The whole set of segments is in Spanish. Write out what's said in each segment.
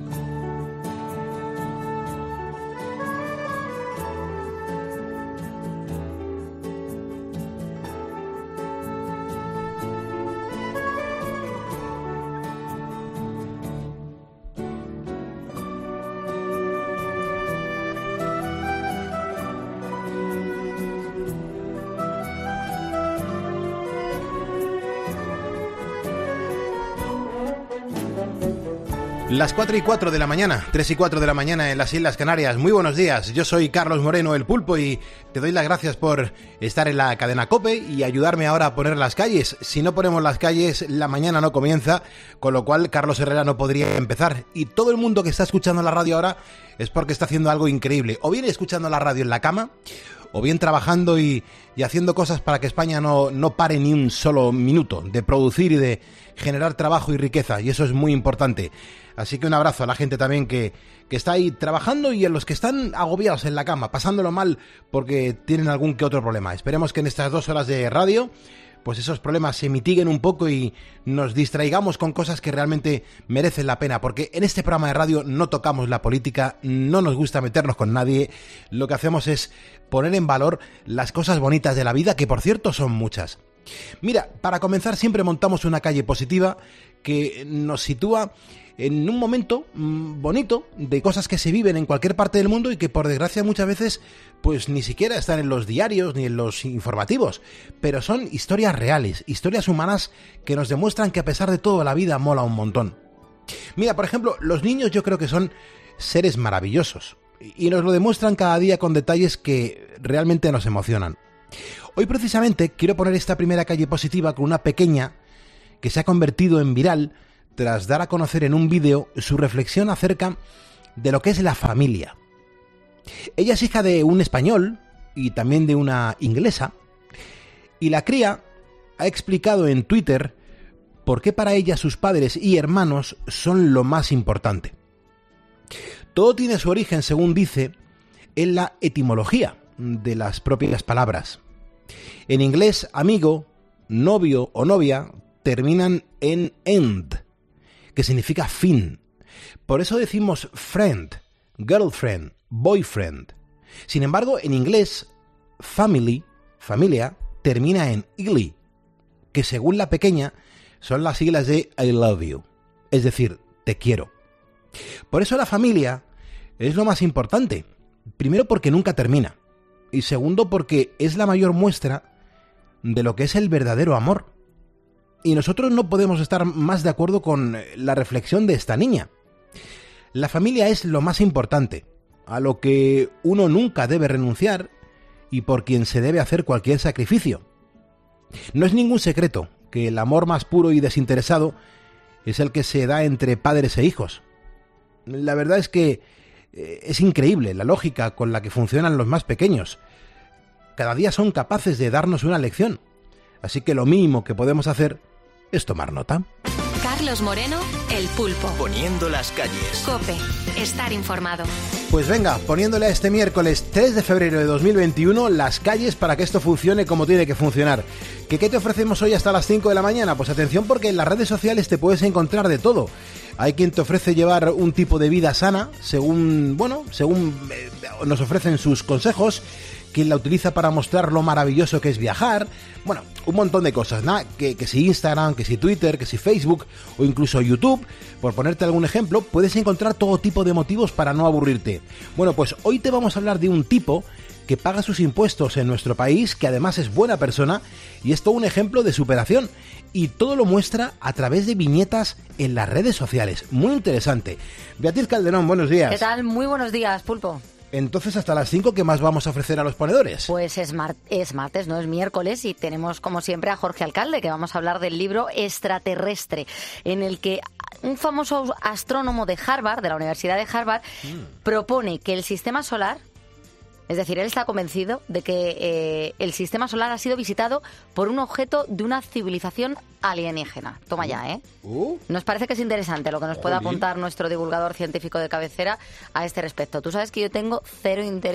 Las 4:04 de la mañana, 3:04 de la mañana en las Islas Canarias. Muy buenos días, yo soy Carlos Moreno, el Pulpo, y te doy las gracias por estar en la cadena COPE y ayudarme ahora a poner las calles. Si no ponemos las calles, la mañana no comienza, con lo cual Carlos Herrera no podría empezar. Y todo el mundo que está escuchando la radio ahora es porque está haciendo algo increíble. O bien escuchando la radio en la cama, o bien trabajando y haciendo cosas para que España no pare ni un solo minuto de producir y de generar trabajo y riqueza, y eso es muy importante. Así que un abrazo a la gente también que está ahí trabajando y a los que están agobiados en la cama, pasándolo mal porque tienen algún que otro problema. Esperemos que en estas 2 horas de radio pues esos problemas se mitiguen un poco y nos distraigamos con cosas que realmente merecen la pena, porque en este programa de radio no tocamos la política, no nos gusta meternos con nadie, lo que hacemos es poner en valor las cosas bonitas de la vida, que por cierto son muchas. Mira, para comenzar siempre montamos una calle positiva que nos sitúa en un momento bonito de cosas que se viven en cualquier parte del mundo y que por desgracia muchas veces pues ni siquiera están en los diarios ni en los informativos, pero son historias reales, historias humanas que nos demuestran que a pesar de todo la vida mola un montón. Mira, por ejemplo, los niños yo creo que son seres maravillosos y nos lo demuestran cada día con detalles que realmente nos emocionan. Hoy precisamente quiero poner esta primera calle positiva con una pequeña que se ha convertido en viral tras dar a conocer en un vídeo su reflexión acerca de lo que es la familia. Ella es hija de un español y también de una inglesa, y la cría ha explicado en Twitter por qué para ella sus padres y hermanos son lo más importante. Todo tiene su origen, según dice, en la etimología de las propias palabras. En inglés, amigo, novio o novia terminan en end, que significa fin. Por eso decimos friend, girlfriend, boyfriend. Sin embargo, en inglés, family, familia, termina en illy, que según la pequeña son las siglas de I love you, es decir, te quiero. Por eso la familia es lo más importante. Primero porque nunca termina. Y segundo porque es la mayor muestra de lo que es el verdadero amor. Y nosotros no podemos estar más de acuerdo con la reflexión de esta niña. La familia es lo más importante, a lo que uno nunca debe renunciar y por quien se debe hacer cualquier sacrificio. No es ningún secreto que el amor más puro y desinteresado es el que se da entre padres e hijos. La verdad es que es increíble la lógica con la que funcionan los más pequeños. Cada día son capaces de darnos una lección. Así que lo mínimo que podemos hacer es tomar nota. Carlos Moreno, el Pulpo. Poniendo las calles. COPE. Estar informado. Pues venga, poniéndole a este miércoles 3 de febrero de 2021 las calles para que esto funcione como tiene que funcionar. ¿Qué te ofrecemos hoy hasta las 5 de la mañana? Pues atención, porque en las redes sociales te puedes encontrar de todo. Hay quien te ofrece llevar un tipo de vida sana, según nos ofrecen sus consejos. Quien la utiliza para mostrar lo maravilloso que es viajar. Bueno, un montón de cosas, ¿no? Que si Instagram, que si Twitter, que si Facebook o incluso YouTube, por ponerte algún ejemplo, puedes encontrar todo tipo de motivos para no aburrirte. Bueno, pues hoy te vamos a hablar de un tipo que paga sus impuestos en nuestro país, que además es buena persona y es todo un ejemplo de superación. Y todo lo muestra a través de viñetas en las redes sociales. Muy interesante. Beatriz Calderón, buenos días. ¿Qué tal? Muy buenos días, Pulpo. Entonces, hasta las 5, ¿qué más vamos a ofrecer a los ponedores? Pues es martes, no es miércoles, y tenemos como siempre a Jorge Alcalde, que vamos a hablar del libro Extraterrestre, en el que un famoso astrónomo de Harvard, de la Universidad de Harvard, propone que el sistema solar, es decir, él está convencido de que el sistema solar ha sido visitado por un objeto de una civilización alienígena. Toma ya, ¿eh? Nos parece que es interesante lo que nos puede apuntar nuestro divulgador científico de cabecera a este respecto. Tú sabes que yo tengo cero interés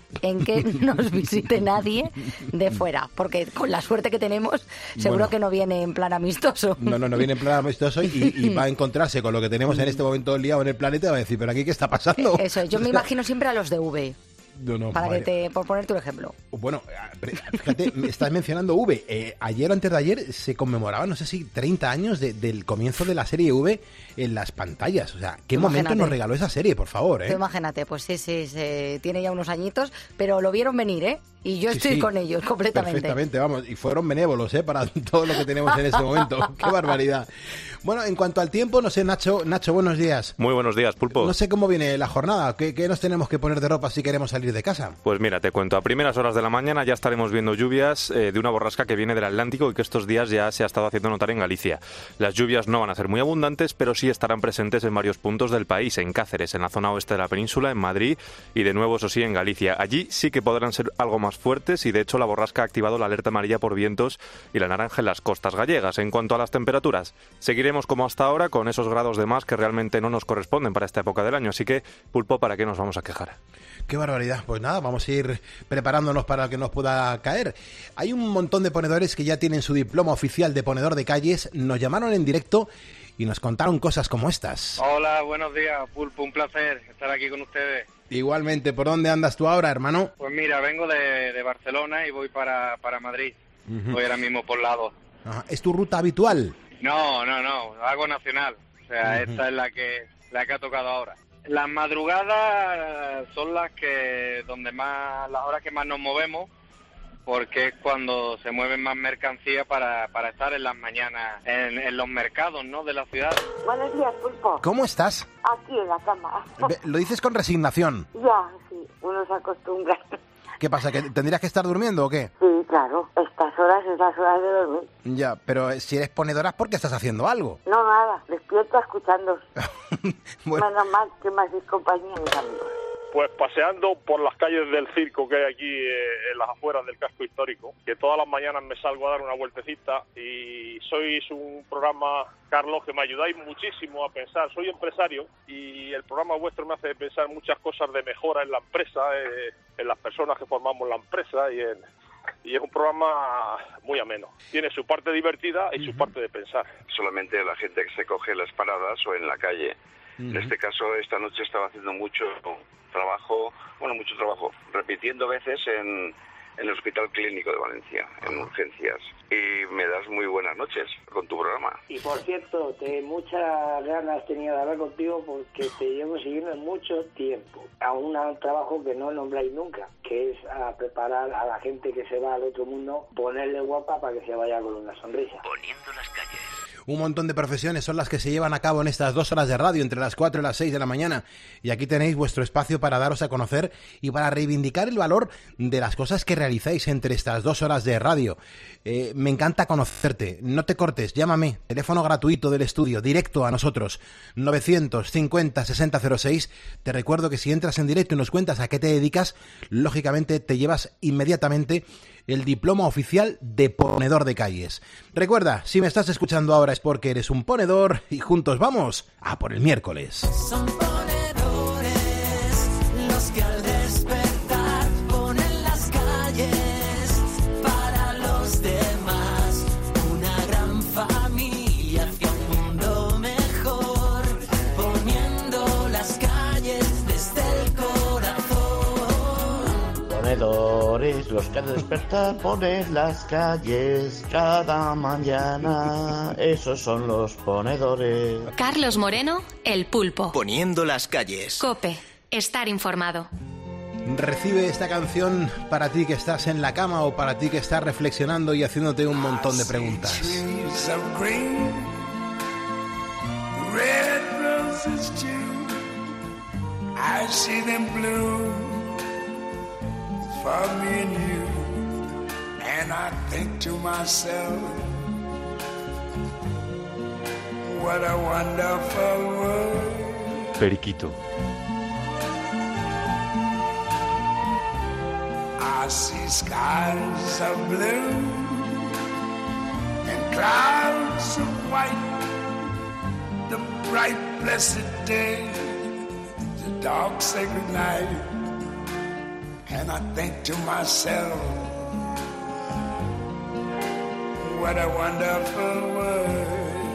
en que nos visite nadie de fuera, porque con la suerte que tenemos, seguro que no viene en plan amistoso. No viene en plan amistoso y va a encontrarse con lo que tenemos en este momento liado en el planeta y va a decir, ¿pero aquí qué está pasando? Eso, yo me imagino siempre a los de V. Por ponerte un ejemplo. Bueno, fíjate, estás mencionando V. Ayer o antes de ayer se conmemoraba, no sé si 30 años del comienzo de la serie V en las pantallas. O sea, ¿qué momento nos regaló esa serie, por favor? Imagínate, pues sí, tiene ya unos añitos, pero lo vieron venir, ¿eh? Y yo estoy con ellos completamente. Perfectamente, vamos, y fueron benévolos, para todo lo que tenemos en este momento. ¡Qué barbaridad! Bueno, en cuanto al tiempo, no sé, Nacho, buenos días. Muy buenos días, Pulpo. No sé cómo viene la jornada, ¿qué nos tenemos que poner de ropa si queremos salir de casa? Pues mira, te cuento, a primeras horas de la mañana ya estaremos viendo lluvias de una borrasca que viene del Atlántico y que estos días ya se ha estado haciendo notar en Galicia. Las lluvias no van a ser muy abundantes, pero sí estarán presentes en varios puntos del país, en Cáceres, en la zona oeste de la península, en Madrid y de nuevo, eso sí, en Galicia. Allí sí que podrán ser algo más fuertes y de hecho la borrasca ha activado la alerta amarilla por vientos y la naranja en las costas gallegas. En cuanto a las temperaturas, seguiremos como hasta ahora con esos grados de más que realmente no nos corresponden para esta época del año. Así que, Pulpo, ¿para qué nos vamos a quejar? ¡Qué barbaridad! Pues nada, vamos a ir preparándonos para que nos pueda caer. Hay un montón de ponedores que ya tienen su diploma oficial de ponedor de calles. Nos llamaron en directo y nos contaron cosas como estas. Hola, buenos días, Pulpo. Un placer estar aquí con ustedes. Igualmente, ¿por dónde andas tú ahora, hermano? Pues mira, vengo de Barcelona y voy para Madrid. Voy ahora mismo por lado. Ajá. ¿Es tu ruta habitual? No, hago nacional. O sea, esta es la que ha tocado ahora. Las madrugadas son las horas que más nos movemos, porque es cuando se mueven más mercancías para estar en las mañanas en los mercados, ¿no?, de la ciudad. Buenos días, Pulpo. ¿Cómo estás? Aquí en la cama. Lo dices con resignación. Ya, sí, uno se acostumbra. ¿Qué pasa, que tendrías que estar durmiendo o qué? Sí, claro, estas horas es las horas de dormir. Ya, pero si eres ponedora es porque estás haciendo algo. No, nada, despierta escuchándos. Bueno. Menos mal que me hacéis compañía, mis amigos. Pues paseando por las calles del circo que hay aquí en las afueras del casco histórico, que todas las mañanas me salgo a dar una vueltecita y sois un programa, Carlos, que me ayudáis muchísimo a pensar. Soy empresario y el programa vuestro me hace pensar muchas cosas de mejora en la empresa, en las personas que formamos la empresa y es un programa muy ameno. Tiene su parte divertida y su parte de pensar. Solamente la gente que se coge en las paradas o en la calle. En este caso, esta noche estaba haciendo mucho trabajo, repitiendo veces en el Hospital Clínico de Valencia, en urgencias. Y me das muy buenas noches con tu programa. Y por cierto, muchas ganas tenía de hablar contigo porque te llevo siguiendo mucho tiempo a un trabajo que no nombráis nunca, que es a preparar a la gente que se va al otro mundo, ponerle guapa para que se vaya con una sonrisa. Poniendo las calles. Un montón de profesiones son las que se llevan a cabo en estas 2 horas de radio, entre las 4 y las 6 de la mañana. Y aquí tenéis vuestro espacio para daros a conocer y para reivindicar el valor de las cosas que realizáis entre estas 2 horas de radio. Me encanta conocerte. No te cortes, llámame. Teléfono gratuito del estudio, directo a nosotros. 950 6006. Te recuerdo que si entras en directo y nos cuentas a qué te dedicas, lógicamente te llevas inmediatamente el diploma oficial de ponedor de calles. Recuerda, si me estás escuchando ahora es porque eres un ponedor y juntos vamos a por el miércoles. Son ponedores los que al despertar ponen las calles para los demás. Una gran familia hacia un mundo mejor, poniendo las calles desde el corazón. Ponedores, los que al despertar ponen las calles cada mañana. Esos son los ponedores. Carlos Moreno, El Pulpo. Poniendo las calles. COPE. Estar informado. Recibe esta canción para ti que estás en la cama o para ti que estás reflexionando y haciéndote un montón de preguntas. For me and you, and I think to myself, what a wonderful world. Periquito. I see skies of blue and clouds of white, the bright blessed day, the dark sacred night. and I think to myself, what a wonderful world.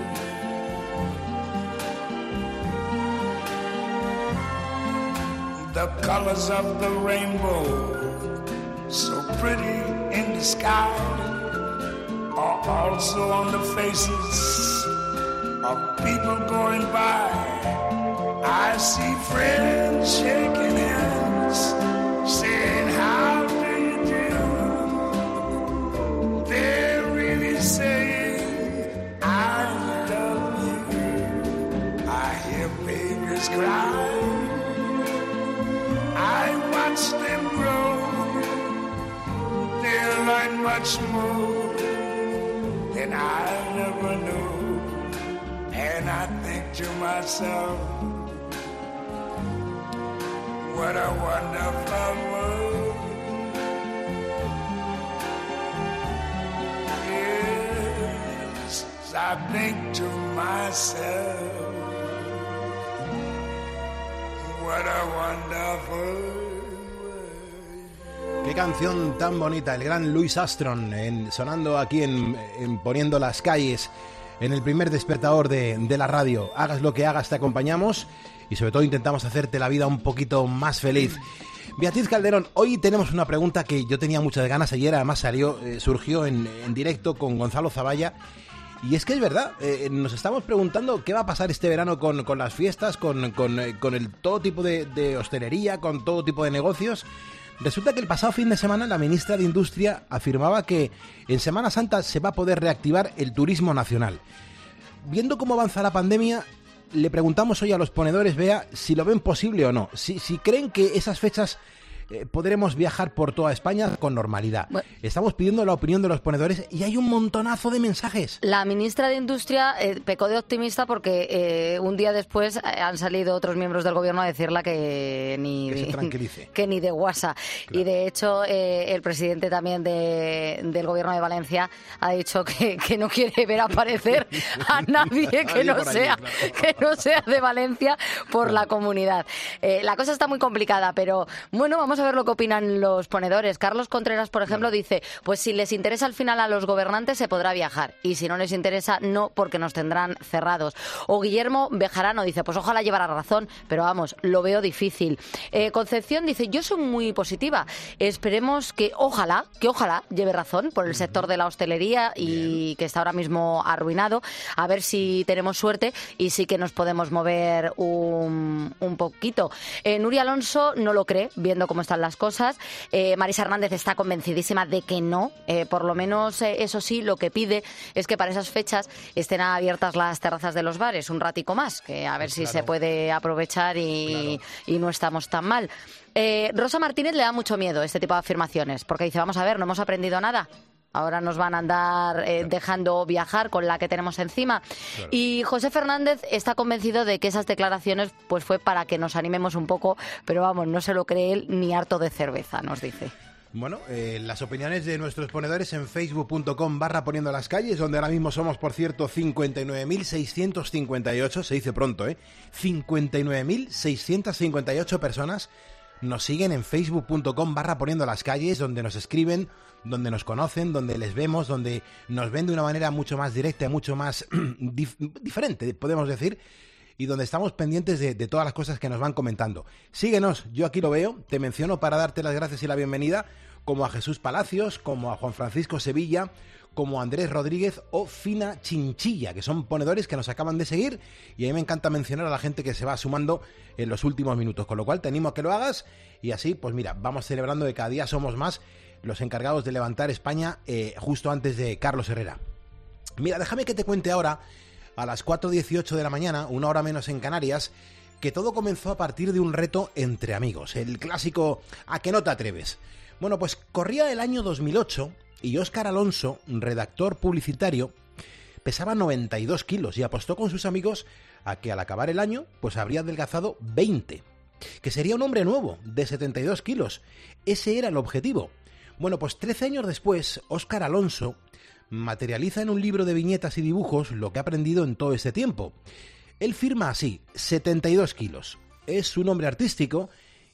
The colors of the rainbow, so pretty in the sky, are also on the faces of people going by. I see friends shaking hands, saying, how do you do? They're really saying, I love you. I hear babies cry, I watch them grow. They'll learn much more than I never knew. And I think to myself, what a wonderful world. Yes, I think to myself, what a wonderful world. Qué canción tan bonita, el gran Louis Armstrong sonando aquí en Poniendo las Calles, en el primer despertador de la radio. Hagas lo que hagas, te acompañamos y sobre todo intentamos hacerte la vida un poquito más feliz. Beatriz Calderón, hoy tenemos una pregunta que yo tenía muchas ganas ayer, además surgió en directo con Gonzalo Zavalla. Y es que es verdad, nos estamos preguntando qué va a pasar este verano con las fiestas, con el todo tipo de hostelería, con todo tipo de negocios. Resulta que el pasado fin de semana la ministra de Industria afirmaba que en Semana Santa se va a poder reactivar el turismo nacional. Viendo cómo avanza la pandemia, le preguntamos hoy a los ponedores, Bea, si lo ven posible o no. Si creen que esas fechas podremos viajar por toda España con normalidad. Bueno, estamos pidiendo la opinión de los ponedores y hay un montonazo de mensajes. La ministra de Industria pecó de optimista porque un día después han salido otros miembros del gobierno a decirle que se tranquilice. Que ni de guasa. Claro. Y de hecho el presidente también del gobierno de Valencia ha dicho que no quiere ver aparecer a nadie que no sea de Valencia por la comunidad. La cosa está muy complicada, pero bueno, vamos a ver lo que opinan los ponedores. Carlos Contreras, por ejemplo, dice, pues si les interesa al final a los gobernantes se podrá viajar y si no les interesa, no, porque nos tendrán cerrados. O Guillermo Bejarano dice, pues ojalá llevara razón, pero vamos, lo veo difícil. Concepción dice, yo soy muy positiva, esperemos que ojalá lleve razón por el sector de la hostelería y que está ahora mismo arruinado, a ver si tenemos suerte y sí que nos podemos mover un poquito. Nuria Alonso no lo cree, viendo cómo están las cosas. Marisa Hernández está convencidísima de que no. Por lo menos, eso sí, lo que pide es que para esas fechas estén abiertas las terrazas de los bares un ratico más, que a ver si se puede aprovechar y no estamos tan mal. Rosa Martínez le da mucho miedo este tipo de afirmaciones, porque dice, vamos a ver, no hemos aprendido nada. Ahora nos van a andar dejando viajar con la que tenemos encima. Claro. Y José Fernández está convencido de que esas declaraciones pues fue para que nos animemos un poco, pero vamos, no se lo cree él ni harto de cerveza, nos dice. Bueno, las opiniones de nuestros ponedores en facebook.com/poniendo las calles, donde ahora mismo somos, por cierto, 59.658, se dice pronto, 59.658 personas nos siguen en facebook.com/poniendo las calles, donde nos escriben, donde nos conocen, donde les vemos, donde nos ven de una manera mucho más directa, mucho más diferente, podemos decir, y donde estamos pendientes de todas las cosas que nos van comentando. Síguenos, yo aquí lo veo, te menciono para darte las gracias y la bienvenida, como a Jesús Palacios, como a Juan Francisco Sevilla, como a Andrés Rodríguez o Fina Chinchilla, que son ponedores que nos acaban de seguir, y a mí me encanta mencionar a la gente que se va sumando en los últimos minutos, con lo cual te animo a que lo hagas, y así, pues mira, vamos celebrando que cada día somos más los encargados de levantar España justo antes de Carlos Herrera. Mira, déjame que te cuente ahora, a las 4:18 de la mañana, una hora menos en Canarias, que todo comenzó a partir de un reto entre amigos, el clásico ¿a que no te atreves? Bueno, pues corría el año 2008 y Óscar Alonso, redactor publicitario, pesaba 92 kilos y apostó con sus amigos a que al acabar el año pues habría adelgazado 20, que sería un hombre nuevo de 72 kilos. Ese era el objetivo. Bueno, pues 13 años después, Óscar Alonso materializa en un libro de viñetas y dibujos lo que ha aprendido en todo este tiempo. Él firma así, 72 kilos. Es su nombre artístico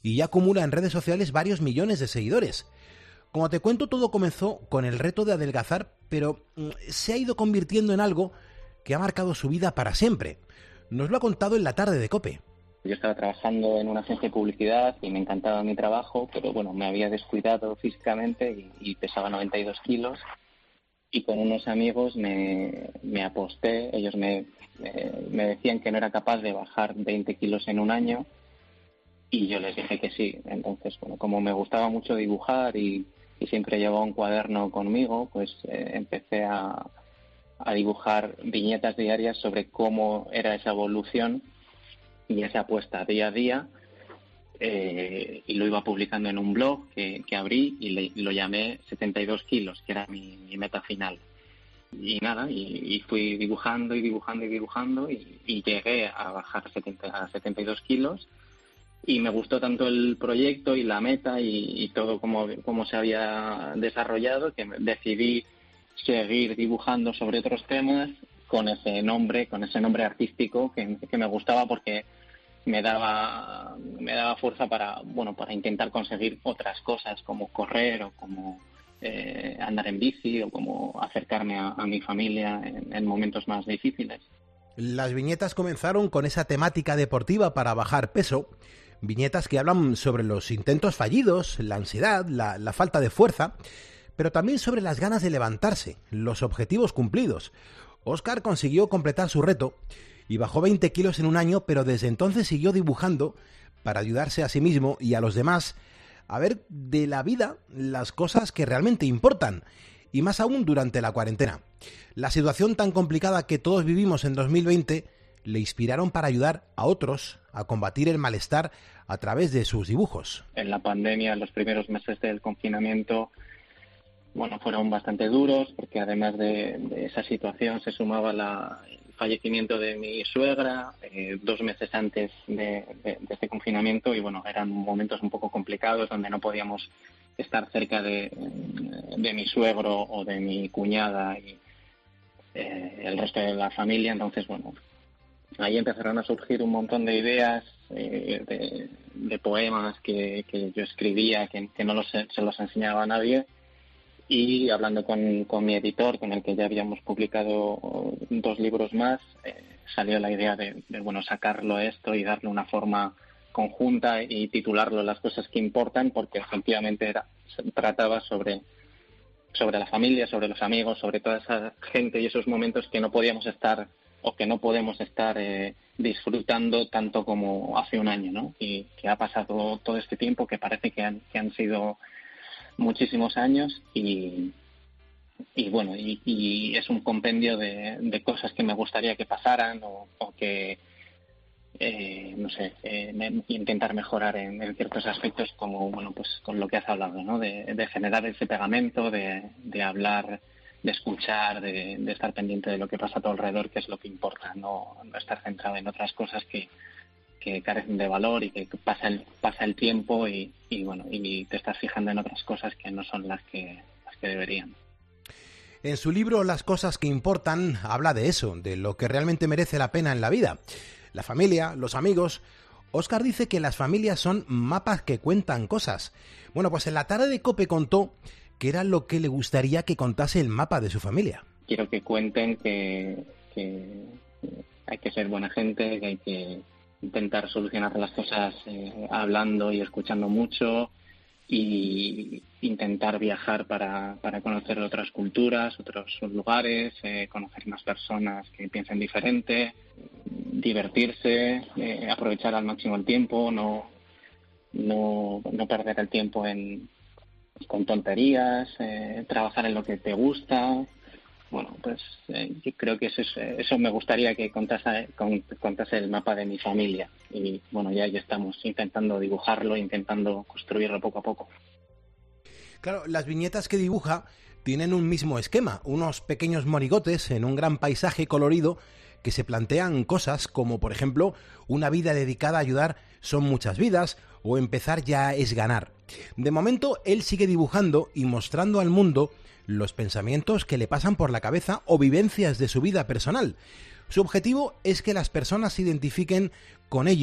y ya acumula en redes sociales varios millones de seguidores. Como te cuento, todo comenzó con el reto de adelgazar, pero se ha ido convirtiendo en algo que ha marcado su vida para siempre. Nos lo ha contado en la tarde de COPE. Yo estaba trabajando en una agencia de publicidad y me encantaba mi trabajo, pero bueno, me había descuidado físicamente y pesaba 92 kilos. Y con unos amigos me aposté. Ellos me decían que no era capaz de bajar 20 kilos en un año y yo les dije que sí. Entonces, bueno, como me gustaba mucho dibujar y siempre llevaba un cuaderno conmigo, pues empecé a dibujar viñetas diarias sobre cómo era esa evolución y esa apuesta día a día, y lo iba publicando en un blog que abrí y lo llamé 72 kilos, que era mi meta final. Y nada, y fui dibujando y llegué a bajar a 72 kilos. Y me gustó tanto el proyecto y la meta y todo cómo se había desarrollado, que decidí seguir dibujando sobre otros temas con ese nombre artístico que me gustaba, porque me daba fuerza para intentar conseguir otras cosas, como correr o como andar en bici o como acercarme a mi familia en momentos más difíciles. Las viñetas comenzaron con esa temática deportiva para bajar peso. Viñetas que hablan sobre los intentos fallidos, la ansiedad, la falta de fuerza, pero también sobre las ganas de levantarse, los objetivos cumplidos. Óscar consiguió completar su reto y bajó 20 kilos en un año, pero desde entonces siguió dibujando para ayudarse a sí mismo y a los demás a ver de la vida las cosas que realmente importan, y más aún durante la cuarentena. La situación tan complicada que todos vivimos en 2020 le inspiraron para ayudar a otros a combatir el malestar a través de sus dibujos. En la pandemia, los primeros meses del confinamiento, fueron bastante duros, porque además de esa situación se sumaba el fallecimiento de mi suegra 2 meses antes de este confinamiento, y eran momentos un poco complicados donde no podíamos estar cerca de mi suegro o de mi cuñada y el resto de la familia. Entonces, ahí empezaron a surgir un montón de ideas, de poemas que yo escribía, que no se los enseñaba a nadie. Y hablando con mi editor, con el que ya habíamos publicado 2 libros más, salió la idea de sacarlo esto y darle una forma conjunta y titularlo Las cosas que importan, porque efectivamente trataba sobre la familia, sobre los amigos, sobre toda esa gente y esos momentos que no podíamos estar o que no podemos estar disfrutando tanto como hace un año, ¿no? Y que ha pasado todo este tiempo, que parece que han sido muchísimos años, y es un compendio de cosas que me gustaría que pasaran o que intentar mejorar en ciertos aspectos, como con lo que has hablado, ¿no? De generar ese pegamento, de hablar, de escuchar, de estar pendiente de lo que pasa a tu alrededor, que es lo que importa, no estar centrado en otras cosas que carecen de valor y que pasa el tiempo y te estás fijando en otras cosas que no son las que deberían. En su libro Las cosas que importan habla de eso, de lo que realmente merece la pena en la vida. La familia, los amigos. Óscar dice que las familias son mapas que cuentan cosas. Pues en la tarde de COPE contó que era lo que le gustaría que contase el mapa de su familia. Quiero que cuenten que hay que ser buena gente, que hay que intentar solucionar las cosas hablando y escuchando mucho, y intentar viajar para conocer otras culturas, otros lugares, conocer más personas que piensen diferente, divertirse, aprovechar al máximo el tiempo, no perder el tiempo con tonterías, trabajar en lo que te gusta. Yo creo que eso me gustaría que contase el mapa de mi familia. Y ya estamos intentando dibujarlo, intentando construirlo poco a poco. Claro, las viñetas que dibuja tienen un mismo esquema, unos pequeños monigotes en un gran paisaje colorido que se plantean cosas como, por ejemplo, una vida dedicada a ayudar son muchas vidas, o empezar ya es ganar. De momento, él sigue dibujando y mostrando al mundo los pensamientos que le pasan por la cabeza o vivencias de su vida personal. Su objetivo es que las personas se identifiquen con ello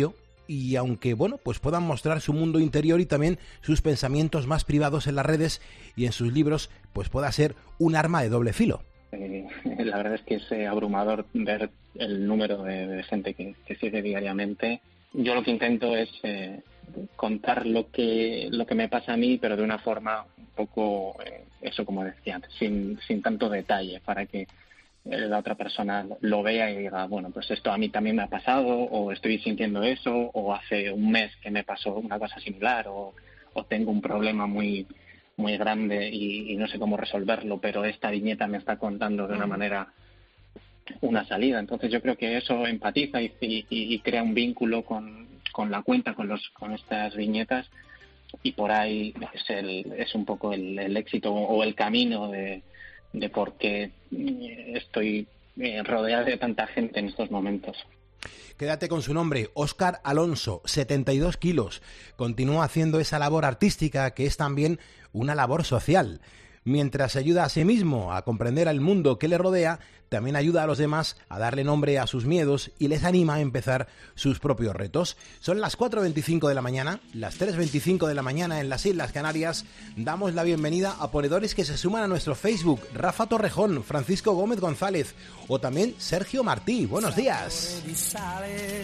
y aunque, bueno, pues puedan mostrar su mundo interior y también sus pensamientos más privados en las redes y en sus libros, pues pueda ser un arma de doble filo. La verdad es que es abrumador ver el número de gente que sigue diariamente. Yo lo que intento es contar lo que me pasa a mí, pero de una forma un poco, eso como decía antes, sin tanto detalle, para que la otra persona lo vea y diga, bueno, pues esto a mí también me ha pasado, o estoy sintiendo eso, o hace un mes que me pasó una cosa similar, o tengo un problema muy grande y no sé cómo resolverlo, pero esta viñeta me está contando de una manera una salida. Entonces yo creo que eso empatiza y crea un vínculo con la cuenta, con estas viñetas, y por ahí es un poco el éxito o el camino de por qué estoy rodeado de tanta gente en estos momentos. Quédate con su nombre, Óscar Alonso, 72 kilos. Continúa haciendo esa labor artística que es también una labor social. Mientras ayuda a sí mismo a comprender el mundo que le rodea, también ayuda a los demás a darle nombre a sus miedos y les anima a empezar sus propios retos. Son las 4:25 de la mañana, las 3:25 de la mañana en las Islas Canarias. Damos la bienvenida a ponedores que se suman a nuestro Facebook. Rafa Torrejón, Francisco Gómez González o también Sergio Martí. Buenos días. Sapore di sale,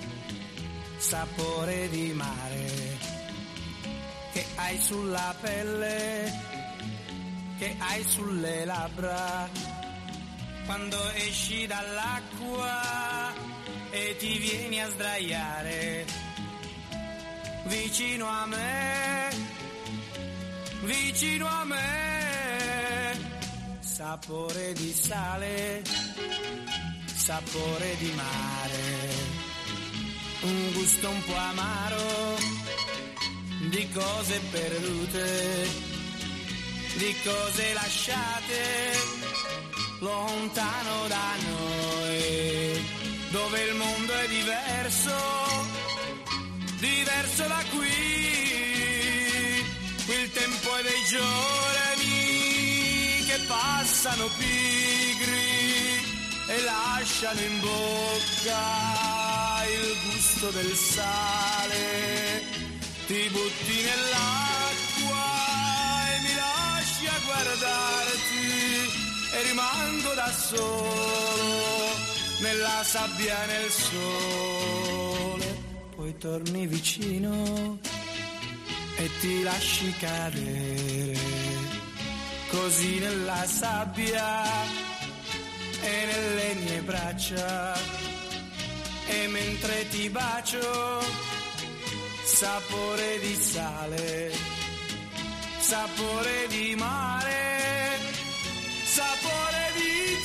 sapore di mare, che hai sulla pelle, che hai sulle labbra, quando esci dall'acqua e ti vieni a sdraiare vicino a me, vicino a me. Sapore di sale, sapore di mare, un gusto un po' amaro di cose perdute, di cose lasciate lontano da noi, dove il mondo è diverso, diverso da qui. Qui il tempo è dei giorni che passano pigri e lasciano in bocca il gusto del sale. Ti butti nell'acqua e mi lasci a guardarti e rimango da solo nella sabbia e nel sole. Poi torni vicino e ti lasci cadere così nella sabbia e nelle mie braccia, e mentre ti bacio sapore di sale, sapore di mare, sapore di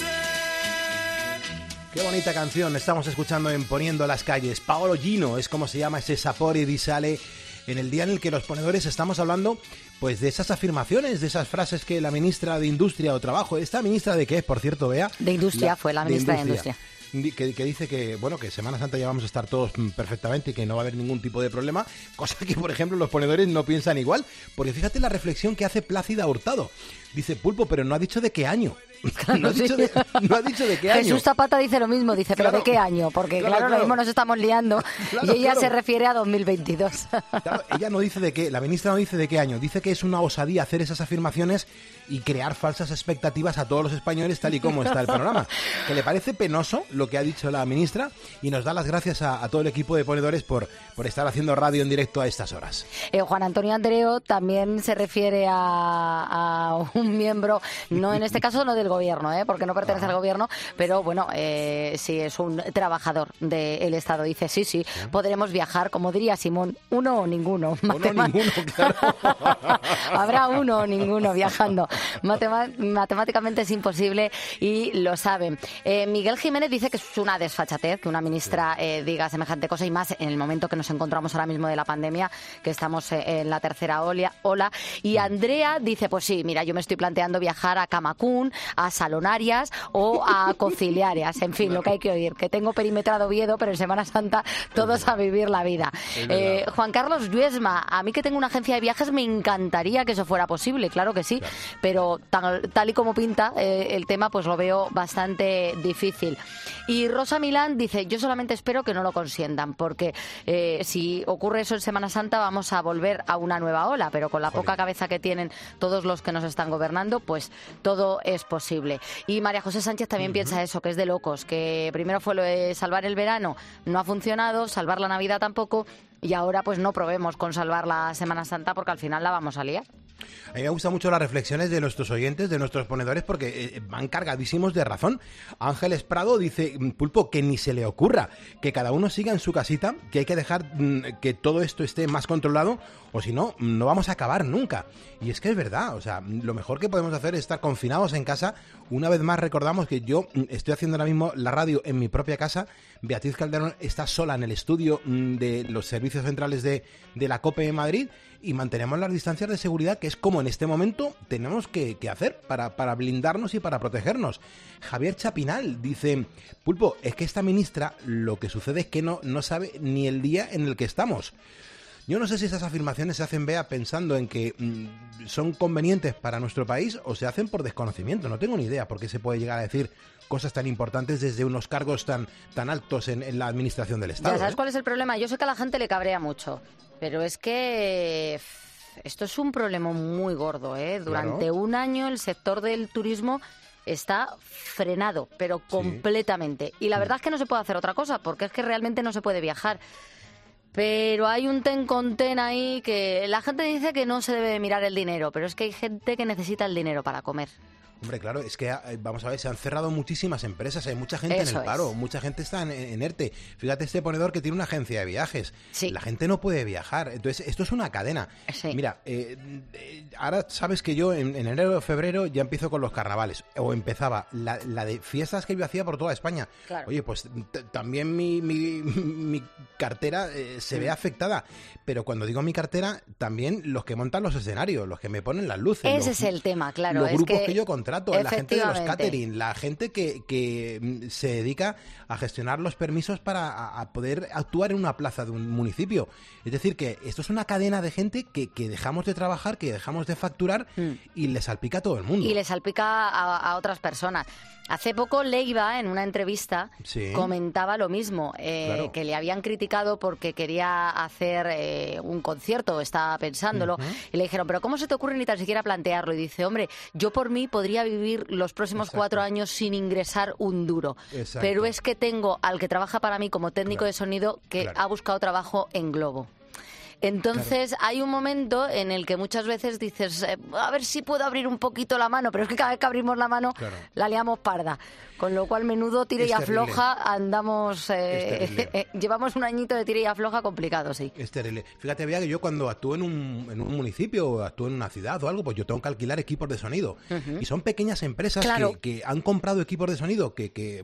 te. Qué bonita canción estamos escuchando en Poniendo las Calles. Paolo Gino es como se llama ese Sapore di Sale, en el día en el que los ponedores estamos hablando pues de esas afirmaciones, de esas frases que la ministra de Industria o Trabajo, ¿esta ministra de qué es, por cierto, Bea? De Industria, fue la ministra de Industria. Que dice que, bueno, que Semana Santa ya vamos a estar todos perfectamente y que no va a haber ningún tipo de problema, cosa que, por ejemplo, los ponedores no piensan igual, porque fíjate la reflexión que hace Plácida Hurtado. Dice, Pulpo, pero no ha dicho de qué año. No ha dicho de qué año. Jesús Zapata dice lo mismo, dice, pero ¿de qué año? Porque claro, lo mismo nos estamos liando y ella se refiere a 2022. Claro, ella no dice de qué, la ministra no dice de qué año, dice que es una osadía hacer esas afirmaciones y crear falsas expectativas a todos los españoles tal y como está el panorama. Que le parece penoso lo que ha dicho la ministra y nos da las gracias a todo el equipo de ponedores por estar haciendo radio en directo a estas horas. Juan Antonio Andreo también se refiere a un miembro, no en este caso no del gobierno, porque no pertenece al gobierno, pero bueno, sí es un trabajador del Estado. Dice, sí, podremos viajar, como diría Simón, uno o ninguno. Ninguno, claro. Habrá uno o ninguno viajando. Matemáticamente es imposible y lo saben. Miguel Jiménez dice que es una desfachatez que una ministra diga semejante cosa, y más en el momento que nos encontramos ahora mismo de la pandemia, que estamos en la tercera ola. Y Andrea dice, pues sí, mira, yo me estoy estoy planteando viajar a Camacún, a Salonarias o a Conciliarias. En fin, lo que hay que oír, que tengo perimetrado Oviedo, pero en Semana Santa todos a vivir la vida. Juan Carlos Lluesma, a mí que tengo una agencia de viajes me encantaría que eso fuera posible, claro que sí, claro. Pero tal y como pinta el tema, pues lo veo bastante difícil. Y Rosa Milán dice, yo solamente espero que no lo consientan, porque si ocurre eso en Semana Santa vamos a volver a una nueva ola, pero con la poca cabeza que tienen todos los que nos están gobernando, pues todo es posible. Y María José Sánchez también piensa eso, que es de locos, que primero fue lo de salvar el verano, no ha funcionado, salvar la Navidad tampoco, y ahora pues no probemos con salvar la Semana Santa porque al final la vamos a liar. A mí me gustan mucho las reflexiones de nuestros oyentes, de nuestros ponedores, porque van cargadísimos de razón. Ángeles Prado dice, Pulpo, que ni se le ocurra, que cada uno siga en su casita, que hay que dejar que todo esto esté más controlado, o si no, no vamos a acabar nunca. Y es que es verdad, o sea, lo mejor que podemos hacer es estar confinados en casa. Una vez más recordamos que yo estoy haciendo ahora mismo la radio en mi propia casa. Beatriz Calderón está sola en el estudio de los servicios centrales de la COPE en Madrid, y mantenemos las distancias de seguridad, que es como en este momento tenemos que hacer para blindarnos y para protegernos. Javier Chapinal dice, Pulpo, es que esta ministra lo que sucede es que no sabe ni el día en el que estamos. Yo no sé si esas afirmaciones se hacen, Bea, pensando en que son convenientes para nuestro país o se hacen por desconocimiento. No tengo ni idea por qué se puede llegar a decir cosas tan importantes desde unos cargos tan altos en la administración del Estado. Ya sabes cuál es el problema. Yo sé que a la gente le cabrea mucho, pero es que esto es un problema muy gordo, ¿eh? Durante un año el sector del turismo está frenado, pero completamente. Y la verdad es que no se puede hacer otra cosa, porque es que realmente no se puede viajar. Pero hay un ten con ten ahí que la gente dice que no se debe mirar el dinero, pero es que hay gente que necesita el dinero para comer. Hombre, claro, es que, vamos a ver, se han cerrado muchísimas empresas, hay mucha gente en el paro, mucha gente está en ERTE. Fíjate este ponedor que tiene una agencia de viajes. Sí. La gente no puede viajar, entonces esto es una cadena. Sí. Mira, ahora sabes que yo en enero o febrero ya empiezo con los carnavales, o empezaba la de fiestas que yo hacía por toda España. Claro. Oye, pues también mi cartera se ve afectada, pero cuando digo mi cartera, también los que montan los escenarios, los que me ponen las luces. Ese es el tema, claro. Los grupos que yo contrato, la gente de los catering, la gente que se dedica a gestionar los permisos para a poder actuar en una plaza de un municipio. Es decir, que esto es una cadena de gente que dejamos de trabajar, que dejamos de facturar y le salpica a todo el mundo. Y le salpica a otras personas. Hace poco Leiva, en una entrevista, comentaba lo mismo, claro, que le habían criticado porque quería hacer un concierto, estaba pensándolo, y le dijeron, pero ¿cómo se te ocurre ni tan siquiera plantearlo? Y dice, hombre, yo por mí podría vivir los próximos 4 años sin ingresar un duro, pero es que tengo al que trabaja para mí como técnico de sonido que ha buscado trabajo en Globo. Entonces hay un momento en el que muchas veces dices, a ver si puedo abrir un poquito la mano, pero es que cada vez que abrimos la mano la liamos parda. Con lo cual, menudo tira y afloja, andamos... llevamos un añito de tira y afloja complicado, sí. Es terrible. Fíjate, Bea, que yo cuando actúo en un municipio o actúo en una ciudad o algo, pues yo tengo que alquilar equipos de sonido. Y son pequeñas empresas que han comprado equipos de sonido que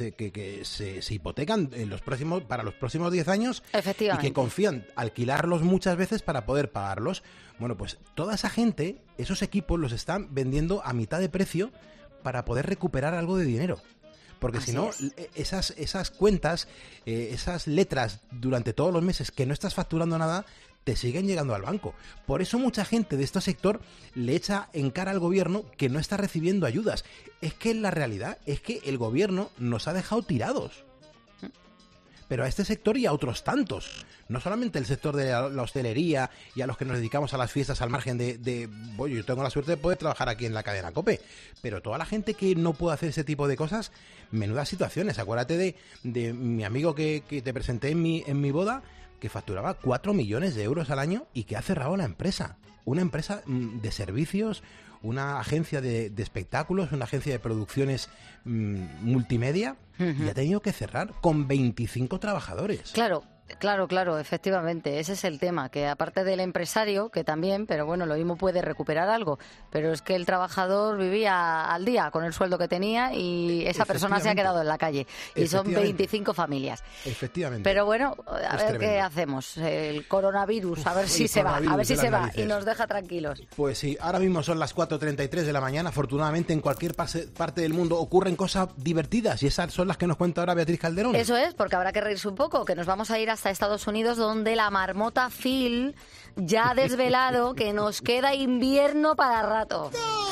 se hipotecan para los próximos 10 años y que confían alquilarlos muchas veces para poder pagarlos. Bueno, pues toda esa gente, esos equipos los están vendiendo a mitad de precio para poder recuperar algo de dinero. Porque si no, esas cuentas, esas letras durante todos los meses que no estás facturando nada, te siguen llegando al banco. Por eso mucha gente de este sector le echa en cara al gobierno que no está recibiendo ayudas. Es que la realidad es que el gobierno nos ha dejado tirados. Pero a este sector y a otros tantos. No solamente el sector de la hostelería y a los que nos dedicamos a las fiestas al margen bueno, yo tengo la suerte de poder trabajar aquí en la cadena COPE, pero toda la gente que no puede hacer ese tipo de cosas, menudas situaciones. Acuérdate de mi amigo que te presenté en mi boda, que facturaba 4 millones de euros al año y que ha cerrado la empresa. Una empresa de servicios, una agencia de espectáculos, una agencia de producciones multimedia, y ha tenido que cerrar con 25 trabajadores. Claro, Claro, efectivamente, ese es el tema, que aparte del empresario, que también, pero bueno, lo mismo puede recuperar algo, pero es que el trabajador vivía al día con el sueldo que tenía y esa persona se ha quedado en la calle y son 25 familias. Efectivamente. Pero bueno, a ver qué hacemos, el coronavirus, a ver si se va y nos deja tranquilos. Pues sí, ahora mismo son las 4:33 de la mañana, afortunadamente en cualquier parte del mundo ocurren cosas divertidas y esas son las que nos cuenta ahora Beatriz Calderón. Eso es, porque habrá que reírse un poco, que nos vamos a ir hasta Estados Unidos, donde la marmota Phil ya ha desvelado que nos queda invierno para rato.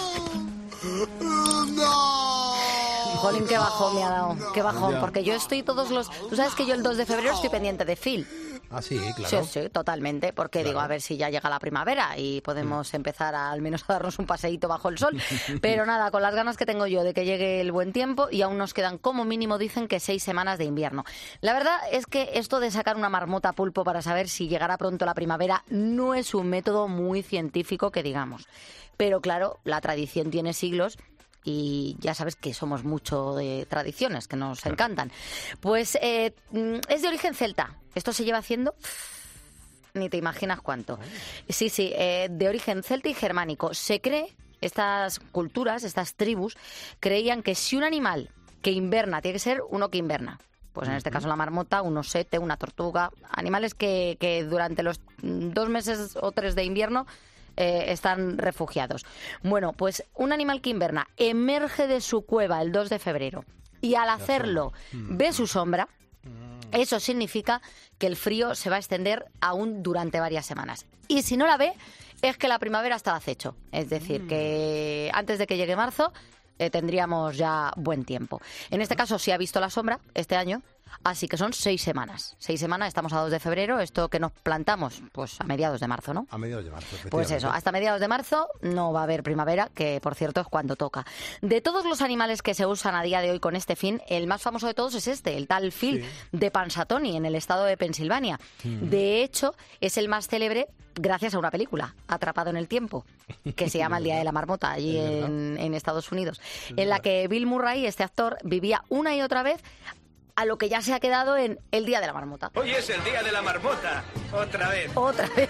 Jolín, qué bajón me ha dado, qué bajón, porque yo estoy Tú sabes que yo el 2 de febrero estoy pendiente de Phil. Ah, sí, claro. Sí, totalmente, porque digo, a ver si ya llega la primavera y podemos empezar al menos a darnos un paseíto bajo el sol. Pero nada, con las ganas que tengo yo de que llegue el buen tiempo y aún nos quedan como mínimo, dicen que 6 semanas de invierno. La verdad es que esto de sacar una marmota pulpo para saber si llegará pronto la primavera no es un método muy científico que digamos. Pero claro, la tradición tiene siglos. Y ya sabes que somos mucho de tradiciones, que nos encantan. Pues es de origen celta. Esto se lleva haciendo... ni te imaginas cuánto. Sí, de origen celta y germánico. Se cree, estas culturas, estas tribus, creían que si un animal que inverna, tiene que ser uno que inverna. Pues en este caso la marmota, un osete, una tortuga, animales que durante los 2 meses o 3 de invierno están refugiados. Bueno, pues un animal que inverna emerge de su cueva el 2 de febrero y al hacerlo ve su sombra. Eso significa que el frío se va a extender aún durante varias semanas. Y si no la ve, es que la primavera está al acecho. Es decir, que antes de que llegue marzo tendríamos ya buen tiempo. En este caso sí ha visto la sombra este año. Así que son 6 semanas. 6 semanas, estamos a 2 de febrero. Esto que nos plantamos, pues a mediados de marzo, ¿no? A mediados de marzo, efectivamente. Pues eso, hasta mediados de marzo no va a haber primavera, que por cierto es cuando toca. De todos los animales que se usan a día de hoy con este fin, el más famoso de todos es el tal Phil de Punxsutawney, en el estado de Pensilvania. De hecho, es el más célebre gracias a una película, Atrapado en el tiempo, que se llama El Día de la Marmota, allí en Estados Unidos, en la que Bill Murray, este actor, vivía una y otra vez a lo que ya se ha quedado en el Día de la Marmota. Hoy es el Día de la Marmota. Otra vez. Otra vez.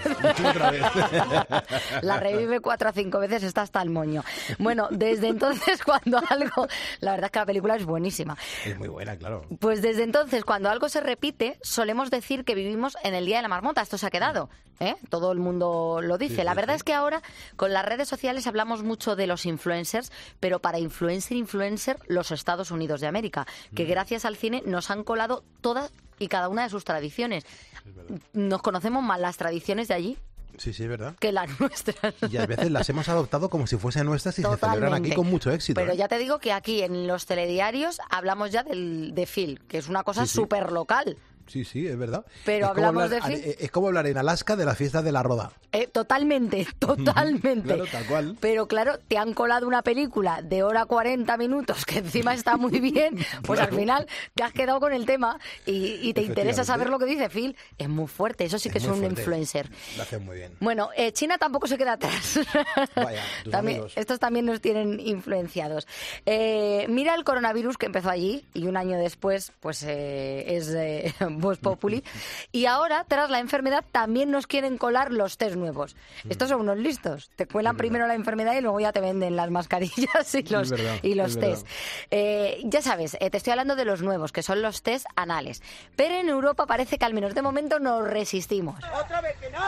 La revive 4 o 5 veces, está hasta el moño. Bueno, desde entonces cuando algo... La verdad es que la película es buenísima. Es muy buena, claro. Pues desde entonces, cuando algo se repite, solemos decir que vivimos en el Día de la Marmota. Esto se ha quedado, ¿eh? Todo el mundo lo dice. Sí, la verdad es que ahora, con las redes sociales, hablamos mucho de los influencers, pero para influencer, los Estados Unidos de América, que gracias al cine nos han colado todas y cada una de sus tradiciones. Nos conocemos más las tradiciones de allí Sí, es verdad. que las nuestras. Y a veces las hemos adoptado como si fuesen nuestras y Totalmente. Se celebran aquí con mucho éxito. Pero ya te digo que aquí en los telediarios hablamos ya de Phil, que es una cosa súper local. Sí, es verdad. Pero hablamos de Phil. Es como hablar en Alaska de las fiestas de la Roda. Totalmente. Claro, tal cual. Pero claro, te han colado una película de hora 40 minutos que encima está muy bien, pues al final te has quedado con el tema y te interesa saber lo que dice Phil. Es muy fuerte, eso sí que es un influencer. Lo hace muy bien. Bueno, China tampoco se queda atrás. Vaya, tus amigos. Estos también nos tienen influenciados. Mira el coronavirus que empezó allí y un año después pues es Vox Populi. Y ahora, tras la enfermedad, también nos quieren colar los test nuevos. Estos son unos listos. Te cuelan primero la enfermedad y luego ya te venden las mascarillas y los test. Ya sabes, te estoy hablando de los nuevos, que son los test anales. Pero en Europa parece que al menos de momento nos resistimos. ¡Otra vez que no!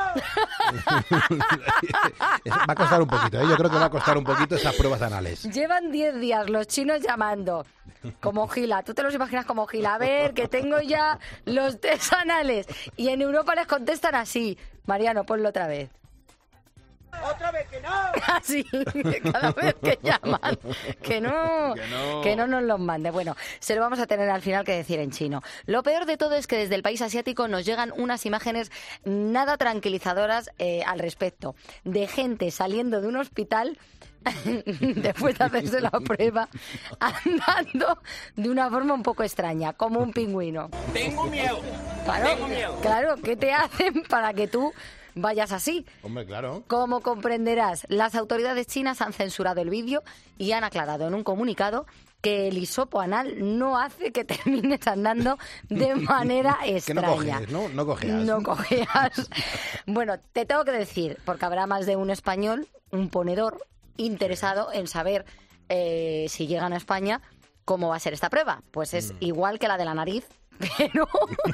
Va a costar un poquito, ¿eh? Yo creo que va a costar un poquito esas pruebas anales. Llevan 10 días los chinos llamando como Gila. Tú te los imaginas como Gila. A ver, que tengo ya los test anales. Y en Europa les contestan así. Mariano, ponlo otra vez. ¡Otra vez que no! Así, cada vez que llaman. Que no nos los mande. Bueno, se lo vamos a tener al final que decir en chino. Lo peor de todo es que desde el país asiático nos llegan unas imágenes nada tranquilizadoras al respecto. De gente saliendo de un hospital después de hacerse la prueba, andando de una forma un poco extraña, como un pingüino. Tengo miedo. Claro, ¿qué te hacen para que tú vayas así? Hombre, claro. Como comprenderás, las autoridades chinas han censurado el vídeo y han aclarado en un comunicado que el hisopo anal no hace que termines andando de manera extraña. Que no cojeas. No cojeas. Bueno, te tengo que decir, porque habrá más de un español, un ponedor, interesado en saber si llegan a España, cómo va a ser esta prueba. Pues es igual que la de la nariz, pero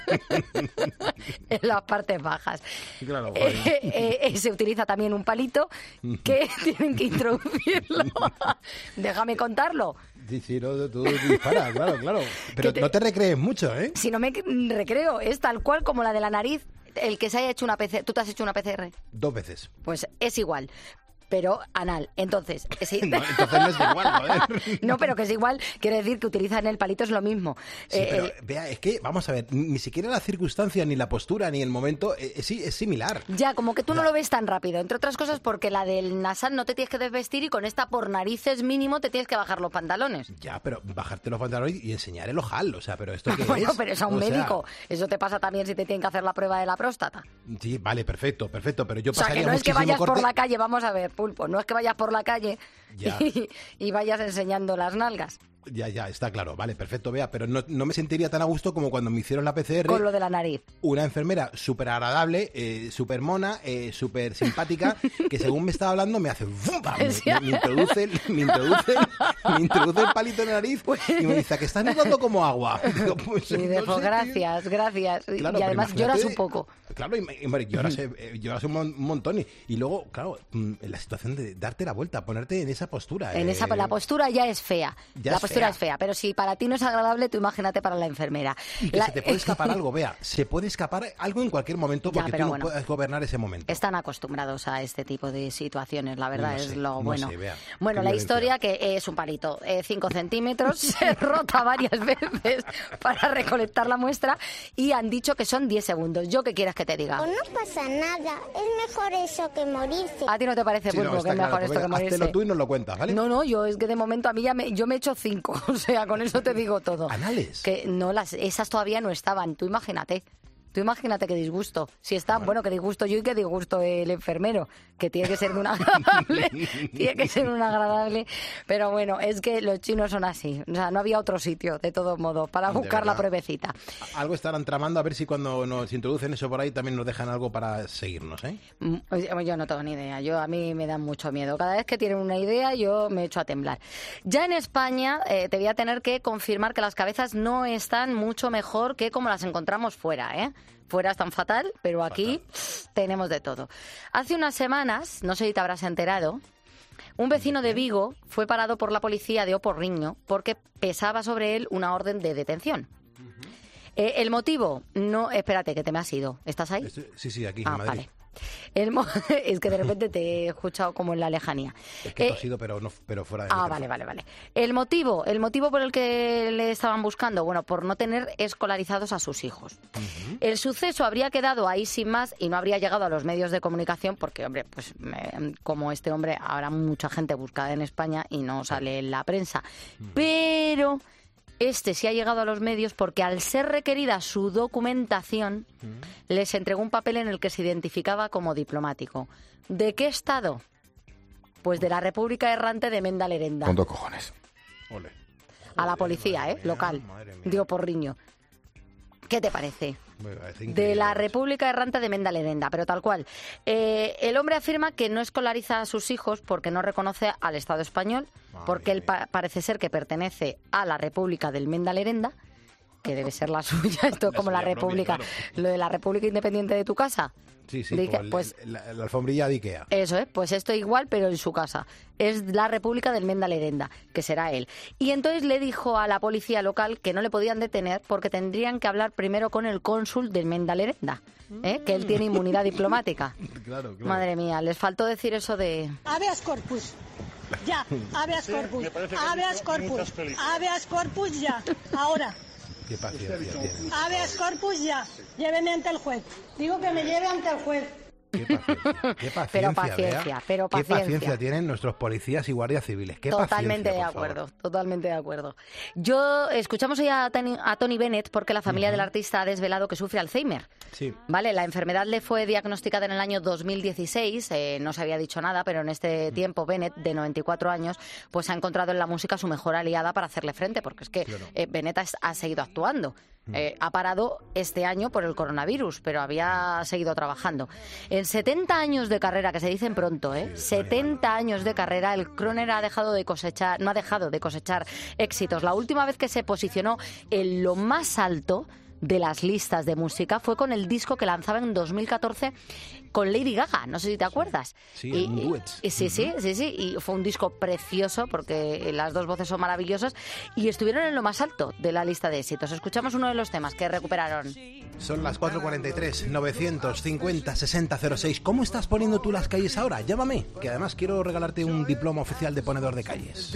en las partes bajas. Claro, se utiliza también un palito que tienen que introducirlo. Déjame contarlo. Sí, no, tú disparas, claro. Pero no te recrees mucho, ¿eh? Si no me recreo, es tal cual como la de la nariz. El que se haya hecho una PCR. ¿Tú te has hecho una PCR? 2 veces. Pues es igual. Pero anal. Entonces, sí. No, entonces no es igual, joder. No, pero que es igual, quiere decir que utilizan el palito, es lo mismo. Sí, pero vea, es que, vamos a ver, ni siquiera la circunstancia, ni la postura, ni el momento es similar. Ya, como que tú no lo ves tan rápido, entre otras cosas porque la del nasal no te tienes que desvestir y con esta por narices mínimo te tienes que bajar los pantalones. Ya, pero bajarte los pantalones y enseñar el ojal, o sea, pero ¿esto qué bueno, es? pero es a un médico. Eso te pasa también si te tienen que hacer la prueba de la próstata. Sí, vale, perfecto, pero yo o sea, pasaría que no es que vayas corte... por la calle, vamos a ver, Pulpo, no es que vayas por la calle y vayas enseñando las nalgas. Ya, está claro, vale, perfecto, vea, pero no me sentiría tan a gusto como cuando me hicieron la PCR. Con lo de la nariz. Una enfermera súper agradable, súper mona, súper simpática, que según me estaba hablando me hace ¡fum! Me introduce el palito en la nariz y me dice que estás notando como agua. Digo, pues, gracias. Claro, y además lloras un poco. Claro, y lloras un montón. Y luego, claro, la situación de darte la vuelta, ponerte en esa postura. La postura ya es fea. La postura es fea, pero si para ti no es agradable, tú imagínate para la enfermera. Y que se te puede escapar algo, vea. Se puede escapar algo en cualquier momento porque tú no puedes gobernar ese momento. Están acostumbrados a este tipo de situaciones, la verdad, es lo bueno. Vea, bueno, la historia que es un palito, 5 centímetros, se rota varias veces para recolectar la muestra y han dicho que son 10 segundos. ¿Yo qué quieres que te diga? No pasa nada, es mejor eso que morirse. ¿A ti no te parece, Pulpo, que es mejor esto que morirse? Háztelo tú y nos lo cuentas, ¿vale? No, yo es que de momento a mí yo me he hecho 5, o sea, con eso te digo todo. ¿Anales? Que no, esas todavía no estaban, tú imagínate qué disgusto. Si están, bueno, qué disgusto yo y qué disgusto el enfermero, que tiene que ser un agradable. Pero bueno, es que los chinos son así. O sea, no había otro sitio, de todos modos, para buscar la pruebecita. Algo estarán tramando, a ver si cuando nos introducen eso por ahí también nos dejan algo para seguirnos, ¿eh? Yo no tengo ni idea. A mí me da mucho miedo. Cada vez que tienen una idea, yo me echo a temblar. Ya en España te voy a tener que confirmar que las cabezas no están mucho mejor que como las encontramos fuera, ¿eh? Fuera están fatal, pero aquí tenemos de todo. Hace unas semanas, no sé si te habrás enterado, un vecino de Vigo fue parado por la policía de Oporriño porque pesaba sobre él una orden de detención. El motivo, no, espérate, que te me has ido. ¿Estás ahí? Sí, aquí en Madrid. Vale. Es que de repente te he escuchado como en la lejanía. Es que tosido, pero fuera de vale. El motivo por el que le estaban buscando, bueno, por no tener escolarizados a sus hijos. El suceso habría quedado ahí sin más y no habría llegado a los medios de comunicación porque, hombre, pues como este hombre habrá mucha gente buscada en España y no sale en la prensa. Pero este sí ha llegado a los medios porque al ser requerida su documentación, les entregó un papel en el que se identificaba como diplomático. ¿De qué estado? Pues de la República Errante de Menda Lerenda. Con 2 cojones. Ole. A la policía, local, de Oporriño. ¿Qué te parece? De la República Errante de Menda Lerenda, pero tal cual. El hombre afirma que no escolariza a sus hijos porque no reconoce al Estado español, porque él parece ser que pertenece a la República del Menda Lerenda, que debe ser la suya, esto como la República, propia, claro. Lo de la República Independiente de tu casa. Sí, pues la alfombrilla de Ikea. Eso es, pues esto igual, pero en su casa. Es la República del Menda Lerenda, que será él. Y entonces le dijo a la policía local que no le podían detener porque tendrían que hablar primero con el cónsul del Menda Lerenda, que él tiene inmunidad diplomática. Claro. Madre mía, les faltó decir eso de... Habeas corpus. Ya, habeas corpus. Habeas corpus. Habeas corpus ya. Ahora. Qué paciencia tiene. Habeas corpus ya. Lléveme ante el juez. Digo que me lleve ante el juez. Qué paciencia, pero paciencia. Qué paciencia tienen nuestros policías y guardias civiles. Qué Totalmente paciencia, de acuerdo, totalmente de acuerdo. Escuchamos hoy a Tony Bennett porque la familia del artista ha desvelado que sufre Alzheimer. Sí. Vale, la enfermedad le fue diagnosticada en el año 2016, no se había dicho nada, pero en este tiempo Bennett, de 94 años, pues ha encontrado en la música su mejor aliada para hacerle frente, porque es que Bennett ha seguido actuando. Ha parado este año por el coronavirus, pero había seguido trabajando. En 70 años de carrera, que se dicen pronto, 70 años de carrera, el Croner no ha dejado de cosechar éxitos. La última vez que se posicionó en lo más alto de las listas de música fue con el disco que lanzaba en 2014 con Lady Gaga, no sé si te acuerdas. Sí, un duet. Sí, y fue un disco precioso porque las dos voces son maravillosas y estuvieron en lo más alto de la lista de éxitos. Escuchamos uno de los temas que recuperaron. Son las 4:43, 950-6006. ¿Cómo estás poniendo tú las calles ahora? Llámame, que además quiero regalarte un diploma oficial de ponedor de calles.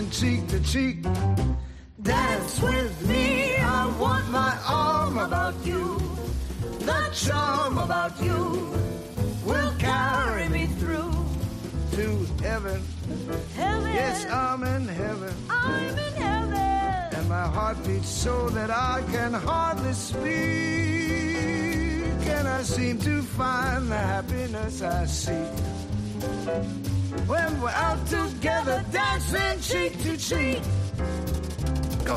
Dance with me, I want my arm about you. The charm about you will carry me through to heaven. Yes, I'm in heaven. I'm in heaven. And my heart beats so that I can hardly speak. And I seem to find the happiness I seek when we're out together, dancing cheek to cheek. Go.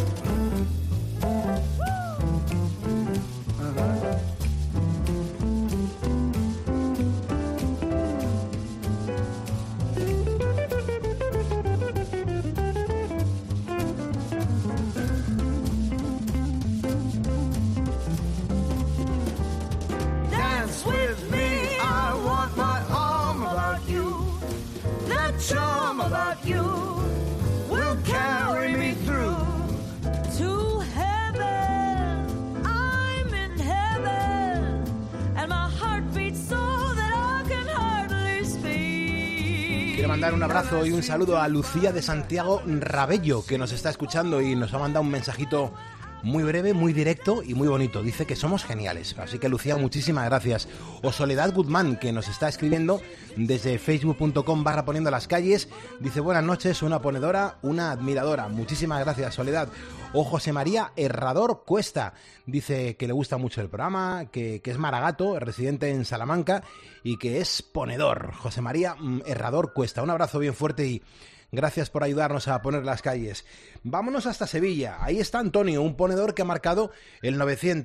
Dance with me, I want my arm about you. That charm about you will carry me through to heaven. I'm in heaven, and my heart beats so that I can hardly speak. Quiero mandar un abrazo y un saludo a Lucía de Santiago Rabello, que nos está escuchando y nos ha mandado un mensajito muy breve, muy directo y muy bonito. Dice que somos geniales. Así que, Lucía, muchísimas gracias. O Soledad Guzmán, que nos está escribiendo desde facebook.com/poniendo las calles. Dice, buenas noches, una ponedora, una admiradora. Muchísimas gracias, Soledad. O José María Herrador Cuesta. Dice que le gusta mucho el programa, que es maragato, residente en Salamanca y que es ponedor. José María Herrador Cuesta. Un abrazo bien fuerte y gracias por ayudarnos a poner las calles. Vámonos hasta Sevilla. Ahí está Antonio, un ponedor que ha marcado el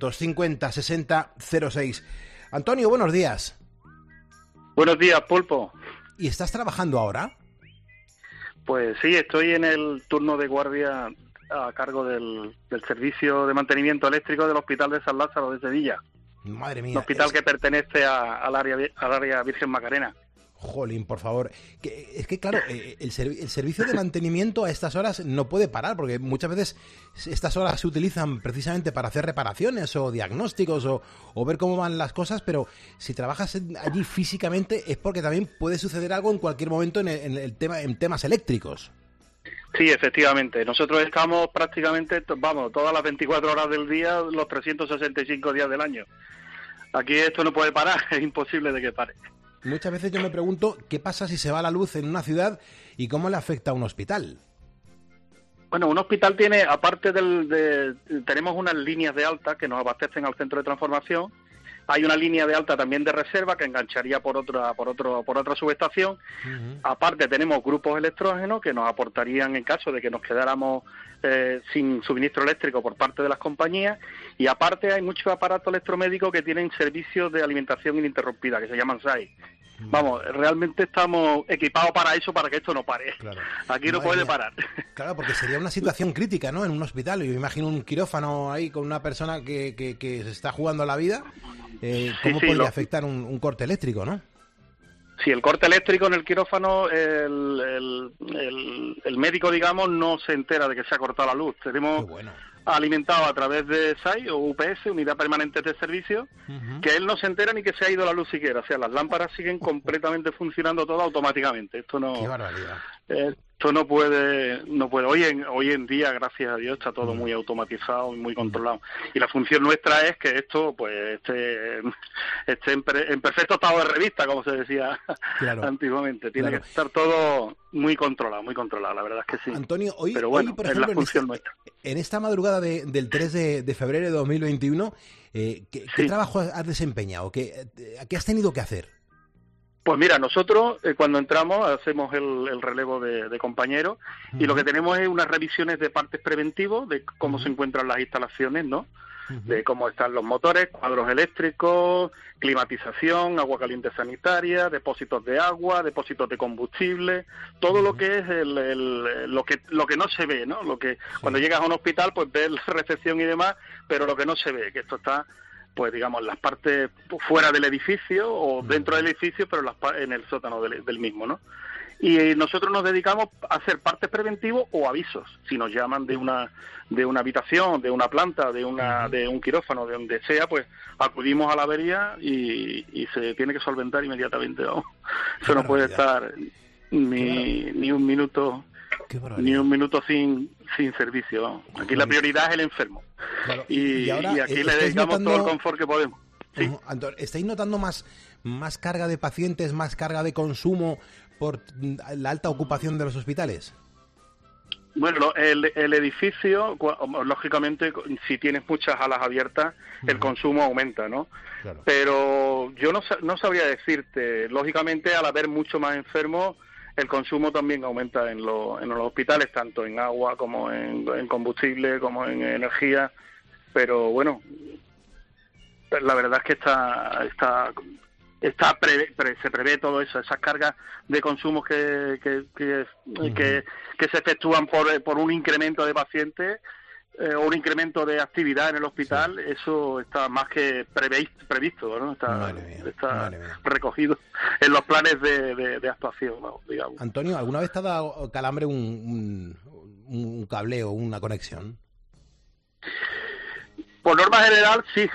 950-6006. Antonio, buenos días. Buenos días, Pulpo. ¿Y estás trabajando ahora? Pues sí, estoy en el turno de guardia a cargo del servicio de mantenimiento eléctrico del Hospital de San Lázaro de Sevilla. Madre mía. Un hospital que pertenece al área Virgen Macarena. Jolín, por favor. Es que claro, el servicio de mantenimiento a estas horas no puede parar, porque muchas veces estas horas se utilizan precisamente para hacer reparaciones o diagnósticos o ver cómo van las cosas, pero si trabajas allí físicamente es porque también puede suceder algo en cualquier momento en temas eléctricos. Sí, efectivamente. Nosotros estamos prácticamente, todas las 24 horas del día, los 365 días del año. Aquí esto no puede parar, es imposible de que pare. Muchas veces yo me pregunto qué pasa si se va la luz en una ciudad y cómo le afecta a un hospital. Bueno, un hospital tiene, aparte tenemos unas líneas de alta que nos abastecen al centro de transformación. Hay una línea de alta también de reserva que engancharía por otra subestación. Uh-huh. Aparte tenemos grupos electrógenos que nos aportarían en caso de que nos quedáramos sin suministro eléctrico por parte de las compañías. Y aparte hay muchos aparatos electromédicos que tienen servicios de alimentación ininterrumpida, que se llaman SAI. Vamos, realmente estamos equipados para eso, para que esto no pare. Claro. Aquí no puede parar. Claro, porque sería una situación crítica, ¿no? En un hospital. Yo me imagino un quirófano ahí con una persona que se está jugando la vida. ¿Cómo podría afectar un corte eléctrico, no? Sí, el corte eléctrico en el quirófano, el médico, digamos, no se entera de que se ha cortado la luz. Tenemos alimentado a través de SAI o UPS, Unidad Permanente de Servicio, que él no se entera ni que se ha ido la luz siquiera. O sea, las lámparas siguen completamente funcionando todas automáticamente. Esto no. Qué barbaridad. esto no puede. Hoy en día, gracias a Dios, está todo muy automatizado y muy controlado. Y la función nuestra es que esto pues esté en perfecto estado de revista, como se decía antiguamente. Tiene que estar todo muy controlado, la verdad es que sí. Antonio, hoy, pero bueno, por ejemplo, es la función nuestra. En esta madrugada del 3 de febrero de 2021, ¿qué trabajo has desempeñado? ¿Qué has tenido que hacer? Pues mira, nosotros cuando entramos hacemos el relevo de compañeros y lo que tenemos es unas revisiones de partes preventivos, de cómo se encuentran las instalaciones, ¿no? De cómo están los motores, cuadros eléctricos, climatización, agua caliente sanitaria, depósitos de agua, depósitos de combustible, todo lo que es lo que no se ve, ¿no? Lo que cuando llegas a un hospital pues ves la recepción y demás, pero lo que no se ve, que esto está pues digamos las partes fuera del edificio o dentro del edificio, pero en el sótano del mismo, ¿no? Y nosotros nos dedicamos a hacer partes preventivos o avisos. Si nos llaman de una habitación, de una planta, de un quirófano, de donde sea, pues acudimos a la avería y se tiene que solventar inmediatamente, ¿no? Eso no puede estar ni un minuto sin servicio, ¿no? Aquí la prioridad es el enfermo. Claro. Y aquí le dedicamos todo el confort que podemos. ¿Sí? ¿Estáis notando más carga de pacientes, más carga de consumo por la alta ocupación de los hospitales? Bueno, el edificio, lógicamente, si tienes muchas alas abiertas, el consumo aumenta, ¿no? Claro. Pero yo no sabría decirte. Lógicamente, al haber mucho más enfermos, el consumo también aumenta en los hospitales, tanto en agua como en combustible, como en energía. Pero bueno, la verdad es que se prevé todo eso, esas cargas de consumo que se efectúan por un incremento de pacientes o un incremento de actividad en el hospital. Eso está más que previsto, ¿no? Está recogido en los planes de actuación, ¿no? Digamos. Antonio, ¿alguna vez te ha dado calambre un cableo, una conexión? Por norma general, sí.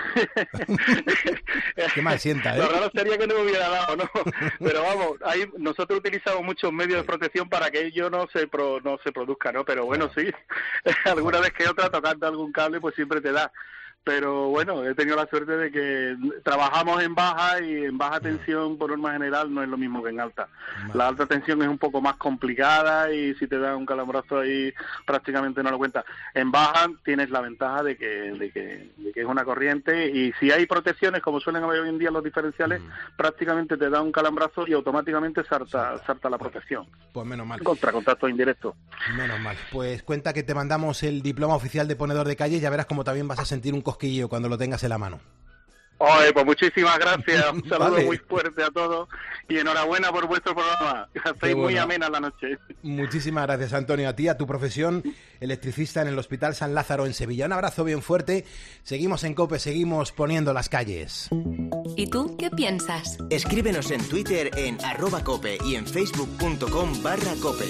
Qué mal sienta, ¿eh? Lo raro sería que no me hubiera dado, ¿no? Pero vamos, nosotros utilizamos muchos medios de protección para que ello no se produzca, ¿no? Pero bueno, sí, alguna vez que otra, tocando algún cable, pues siempre te da. Pero bueno, he tenido la suerte de que trabajamos en baja y en baja tensión por norma general no es lo mismo que en alta. La alta tensión es un poco más complicada y si te da un calambrazo ahí prácticamente no lo cuentas. En baja tienes la ventaja de que es una corriente y si hay protecciones como suelen haber hoy en día los diferenciales, prácticamente te da un calambrazo y automáticamente salta la protección. Pues menos mal. Contra contacto indirecto. Menos mal. Pues cuenta que te mandamos el diploma oficial de ponedor de calle y ya verás cómo también vas a sentir un cosquillo cuando lo tengas en la mano. Oye, pues muchísimas gracias, un saludo muy fuerte a todos y enhorabuena por vuestro programa, hacéis muy amena la noche. Muchísimas gracias, Antonio, a ti, a tu profesión, electricista en el Hospital San Lázaro en Sevilla. Un abrazo bien fuerte, seguimos en COPE, seguimos poniendo las calles. ¿Y tú qué piensas? Escríbenos en Twitter en @cope y en facebook.com/cope.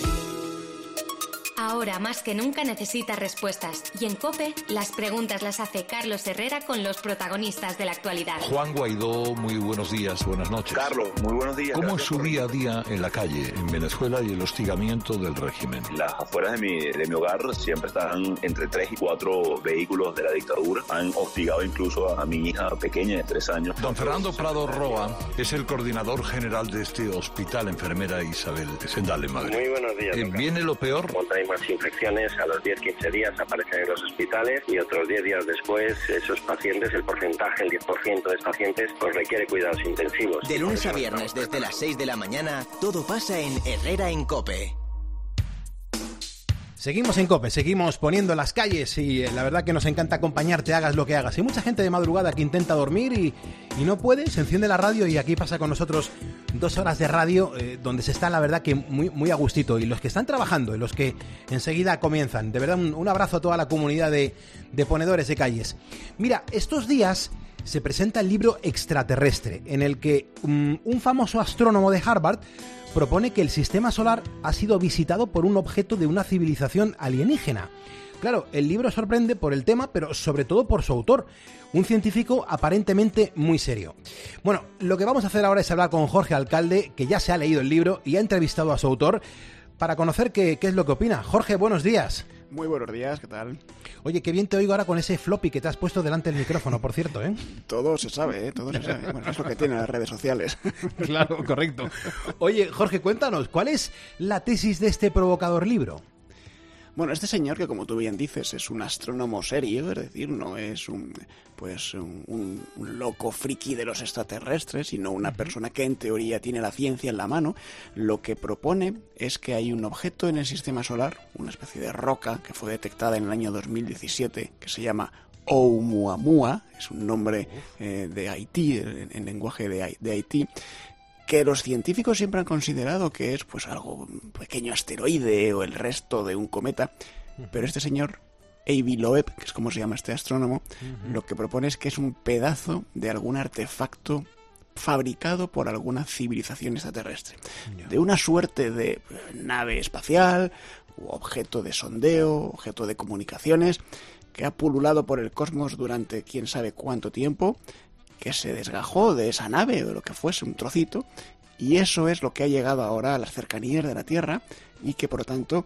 Ahora más que nunca necesitas respuestas y en COPE las preguntas las hace Carlos Herrera con los protagonistas de la actualidad. Juan Guaidó, muy buenos días, buenas noches. Carlos, muy buenos días. ¿Cómo es su día a día en la calle, en Venezuela y el hostigamiento del régimen? Las afueras de mi hogar siempre están entre 3 y 4 vehículos de la dictadura. Han hostigado incluso a mi hija pequeña de 3 años. Don Fernando Prado Roa es el coordinador general de este hospital, enfermera Isabel Sendal en Madrid. Muy buenos días. ¿Viene lo peor? Hay más infecciones, a los 10-15 días aparecen en los hospitales y otros 10 días después esos pacientes, el porcentaje, el 10% de pacientes, pues requiere cuidados intensivos. De lunes a viernes desde las 6 de la mañana, todo pasa en Herrera en COPE. Seguimos en COPE, seguimos poniendo las calles y la verdad que nos encanta acompañarte, hagas lo que hagas. Hay mucha gente de madrugada que intenta dormir y no puede, se enciende la radio y aquí pasa con nosotros 2 horas de radio donde se está la verdad que muy a gustito. Y los que están trabajando y los que enseguida comienzan, de verdad un abrazo a toda la comunidad de ponedores de calles. Mira, estos días se presenta el libro Extraterrestre, en el que un famoso astrónomo de Harvard propone que el sistema solar ha sido visitado por un objeto de una civilización alienígena. Claro, el libro sorprende por el tema, pero sobre todo por su autor, un científico aparentemente muy serio. Bueno, lo que vamos a hacer ahora es hablar con Jorge Alcalde, que ya se ha leído el libro y ha entrevistado a su autor, para conocer qué es lo que opina. Jorge, buenos días. Muy buenos días, ¿qué tal? Oye, qué bien te oigo ahora con ese floppy que te has puesto delante del micrófono, por cierto, ¿eh? Todo se sabe, todo se sabe. Bueno, es lo que tienen las redes sociales. Claro, correcto. Oye, Jorge, cuéntanos, ¿cuál es la tesis de este provocador libro? Bueno, este señor, que como tú bien dices, es un astrónomo serio, es decir, no es un loco friki de los extraterrestres, sino una persona que en teoría tiene la ciencia en la mano, lo que propone es que hay un objeto en el sistema solar, una especie de roca que fue detectada en el año 2017, que se llama Oumuamua, es un nombre de Haití, en lenguaje de Haití, que los científicos siempre han considerado que es pues algo, un pequeño asteroide o el resto de un cometa, pero este señor Avi Loeb, que es como se llama este astrónomo, lo que propone es que es un pedazo de algún artefacto fabricado por alguna civilización extraterrestre, de una suerte de nave espacial, u objeto de sondeo, objeto de comunicaciones, que ha pululado por el cosmos durante quién sabe cuánto tiempo, que se desgajó de esa nave o de lo que fuese, un trocito, y eso es lo que ha llegado ahora a las cercanías de la Tierra y que por lo tanto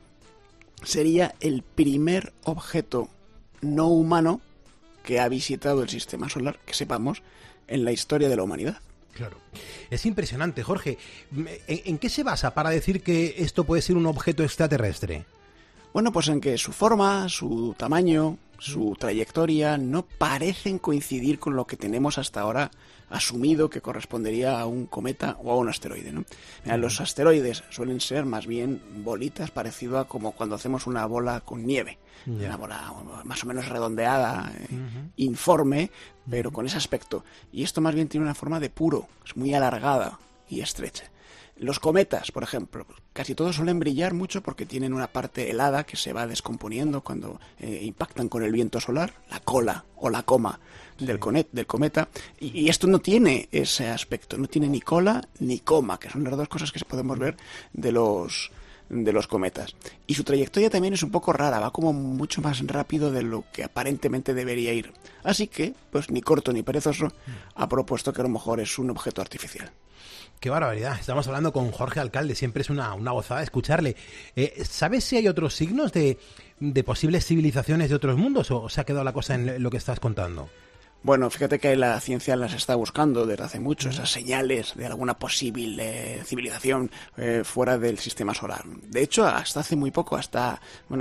sería el primer objeto no humano que ha visitado el sistema solar, que sepamos, en la historia de la humanidad. Claro. Es impresionante, Jorge. ¿En qué se basa para decir que esto puede ser un objeto extraterrestre? Bueno, pues en que su forma, su tamaño, su trayectoria no parecen coincidir con lo que tenemos hasta ahora asumido que correspondería a un cometa o a un asteroide, ¿no? Mira, los asteroides suelen ser más bien bolitas, parecido a como cuando hacemos una bola con nieve. Una bola más o menos redondeada, informe, pero con ese aspecto. Y esto más bien tiene una forma de puro, es muy alargada y estrecha. Los cometas, por ejemplo, casi todos suelen brillar mucho porque tienen una parte helada que se va descomponiendo cuando impactan con el viento solar, la cola o la coma del cometa, y esto no tiene ese aspecto, no tiene ni cola ni coma, que son las dos cosas que podemos ver de los cometas. Y su trayectoria también es un poco rara, va como mucho más rápido de lo que aparentemente debería ir. Así que, pues ni corto ni perezoso, ha propuesto que a lo mejor es un objeto artificial. ¡Qué barbaridad! Estamos hablando con Jorge Alcalde, siempre es una gozada escucharle. ¿Sabes si hay otros signos de posibles civilizaciones de otros mundos o se ha quedado la cosa en lo que estás contando? Bueno, fíjate que la ciencia las está buscando desde hace mucho, esas señales de alguna posible civilización fuera del sistema solar. De hecho, hasta hace muy poco, hasta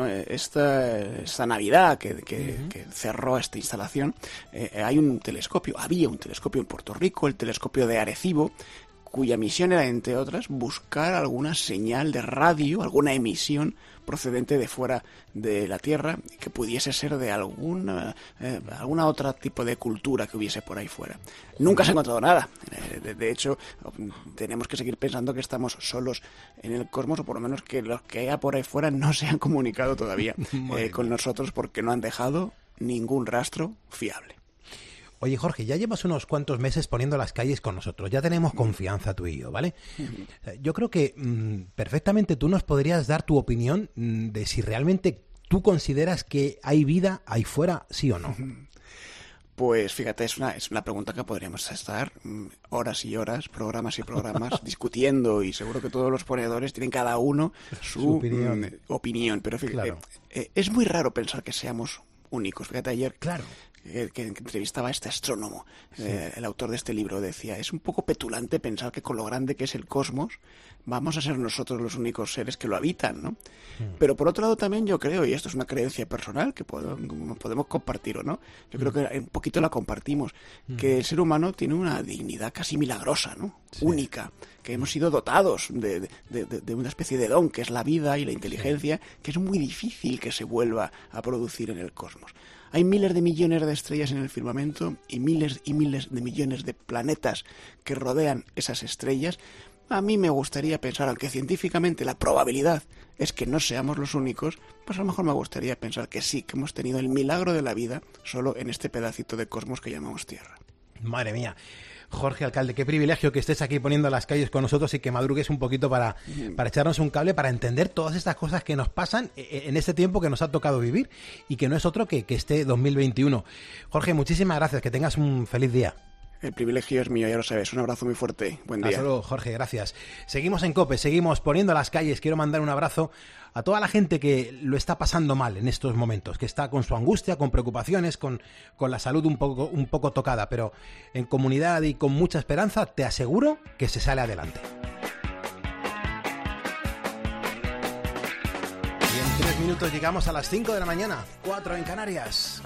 esta Navidad que cerró esta instalación, había un telescopio en Puerto Rico, el telescopio de Arecibo, cuya misión era, entre otras, buscar alguna señal de radio, alguna emisión procedente de fuera de la Tierra, que pudiese ser de alguna otra tipo de cultura que hubiese por ahí fuera. Nunca se ha encontrado nada. De hecho, tenemos que seguir pensando que estamos solos en el cosmos, o por lo menos que los que haya por ahí fuera no se han comunicado todavía con nosotros, porque no han dejado ningún rastro fiable. Oye, Jorge, ya llevas unos cuantos meses poniendo las calles con nosotros, ya tenemos confianza tú y yo, ¿vale? Yo creo que perfectamente tú nos podrías dar tu opinión de si realmente tú consideras que hay vida ahí fuera, sí o no. Pues fíjate, es una pregunta que podríamos estar horas y horas, programas y programas, discutiendo, y seguro que todos los ponedores tienen cada uno su opinión. Pero fíjate, claro, es muy raro pensar que seamos únicos. Fíjate, ayer que entrevistaba a este astrónomo, el autor de este libro, decía, es un poco petulante pensar que con lo grande que es el cosmos vamos a ser nosotros los únicos seres que lo habitan, ¿no? Pero por otro lado también yo creo, y esto es una creencia personal que podemos compartir o no, yo creo que un poquito la compartimos, que el ser humano tiene una dignidad casi milagrosa, ¿no? Única, que hemos sido dotados de una especie de don que es la vida y la inteligencia, que es muy difícil que se vuelva a producir en el cosmos. Hay miles de millones de estrellas en el firmamento y miles de millones de planetas que rodean esas estrellas. A mí me gustaría pensar, aunque científicamente la probabilidad es que no seamos los únicos, pues a lo mejor me gustaría pensar que sí, que hemos tenido el milagro de la vida solo en este pedacito de cosmos que llamamos Tierra. Madre mía. Jorge Alcalde, qué privilegio que estés aquí poniendo las calles con nosotros y que madrugues un poquito para echarnos un cable, para entender todas estas cosas que nos pasan en este tiempo que nos ha tocado vivir y que no es otro que este 2021. Jorge, muchísimas gracias, que tengas un feliz día. El privilegio es mío, ya lo sabes. Un abrazo muy fuerte. Buen día. Hasta luego, Jorge, gracias. Seguimos en COPE, seguimos poniendo las calles. Quiero mandar un abrazo a toda la gente que lo está pasando mal en estos momentos, que está con su angustia, con preocupaciones, con la salud un poco tocada, pero en comunidad y con mucha esperanza, te aseguro que se sale adelante. Y en 3 minutos llegamos a las 5 de la mañana, 4 en Canarias.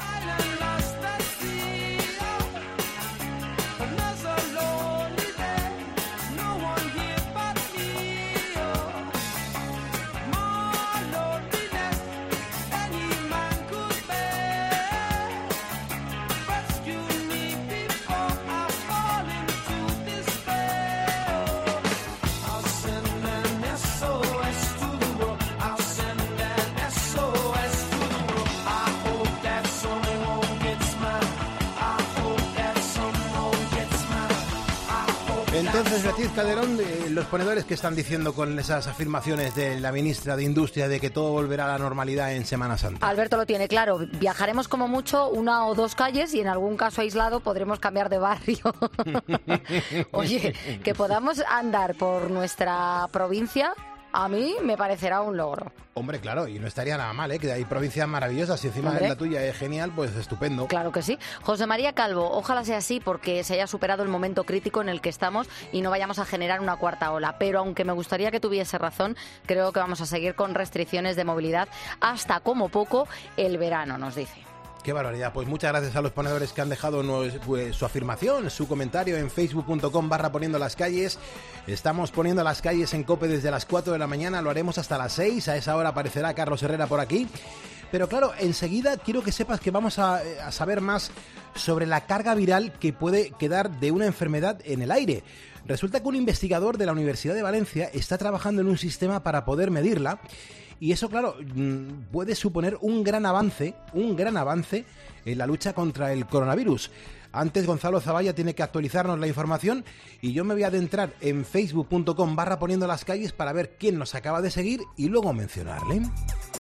Entonces, Beatriz Calderón, los ponedores que están diciendo con esas afirmaciones de la ministra de Industria de que todo volverá a la normalidad en Semana Santa. Alberto lo tiene claro, viajaremos como mucho 1 o 2 calles y en algún caso aislado podremos cambiar de barrio. Oye, que podamos andar por nuestra provincia, a mí me parecerá un logro. Hombre, claro, y no estaría nada mal, que hay provincias maravillosas y encima la tuya es genial, pues estupendo. Claro que sí. José María Calvo, ojalá sea así porque se haya superado el momento crítico en el que estamos y no vayamos a generar una cuarta ola. Pero aunque me gustaría que tuviese razón, creo que vamos a seguir con restricciones de movilidad hasta como poco el verano, nos dice. Qué barbaridad. Pues muchas gracias a los ponedores que han dejado su afirmación, su comentario en facebook.com/poniendo las calles. Estamos poniendo las calles en COPE desde las 4 de la mañana, lo haremos hasta las 6. A esa hora aparecerá Carlos Herrera por aquí. Pero claro, enseguida quiero que sepas que vamos a saber más sobre la carga viral que puede quedar de una enfermedad en el aire. Resulta que un investigador de la Universidad de Valencia está trabajando en un sistema para poder medirla. Y eso, claro, puede suponer un gran avance en la lucha contra el coronavirus. Antes, Gonzalo Zavalla tiene que actualizarnos la información y yo me voy a adentrar en facebook.com/poniendo las calles para ver quién nos acaba de seguir y luego mencionarle.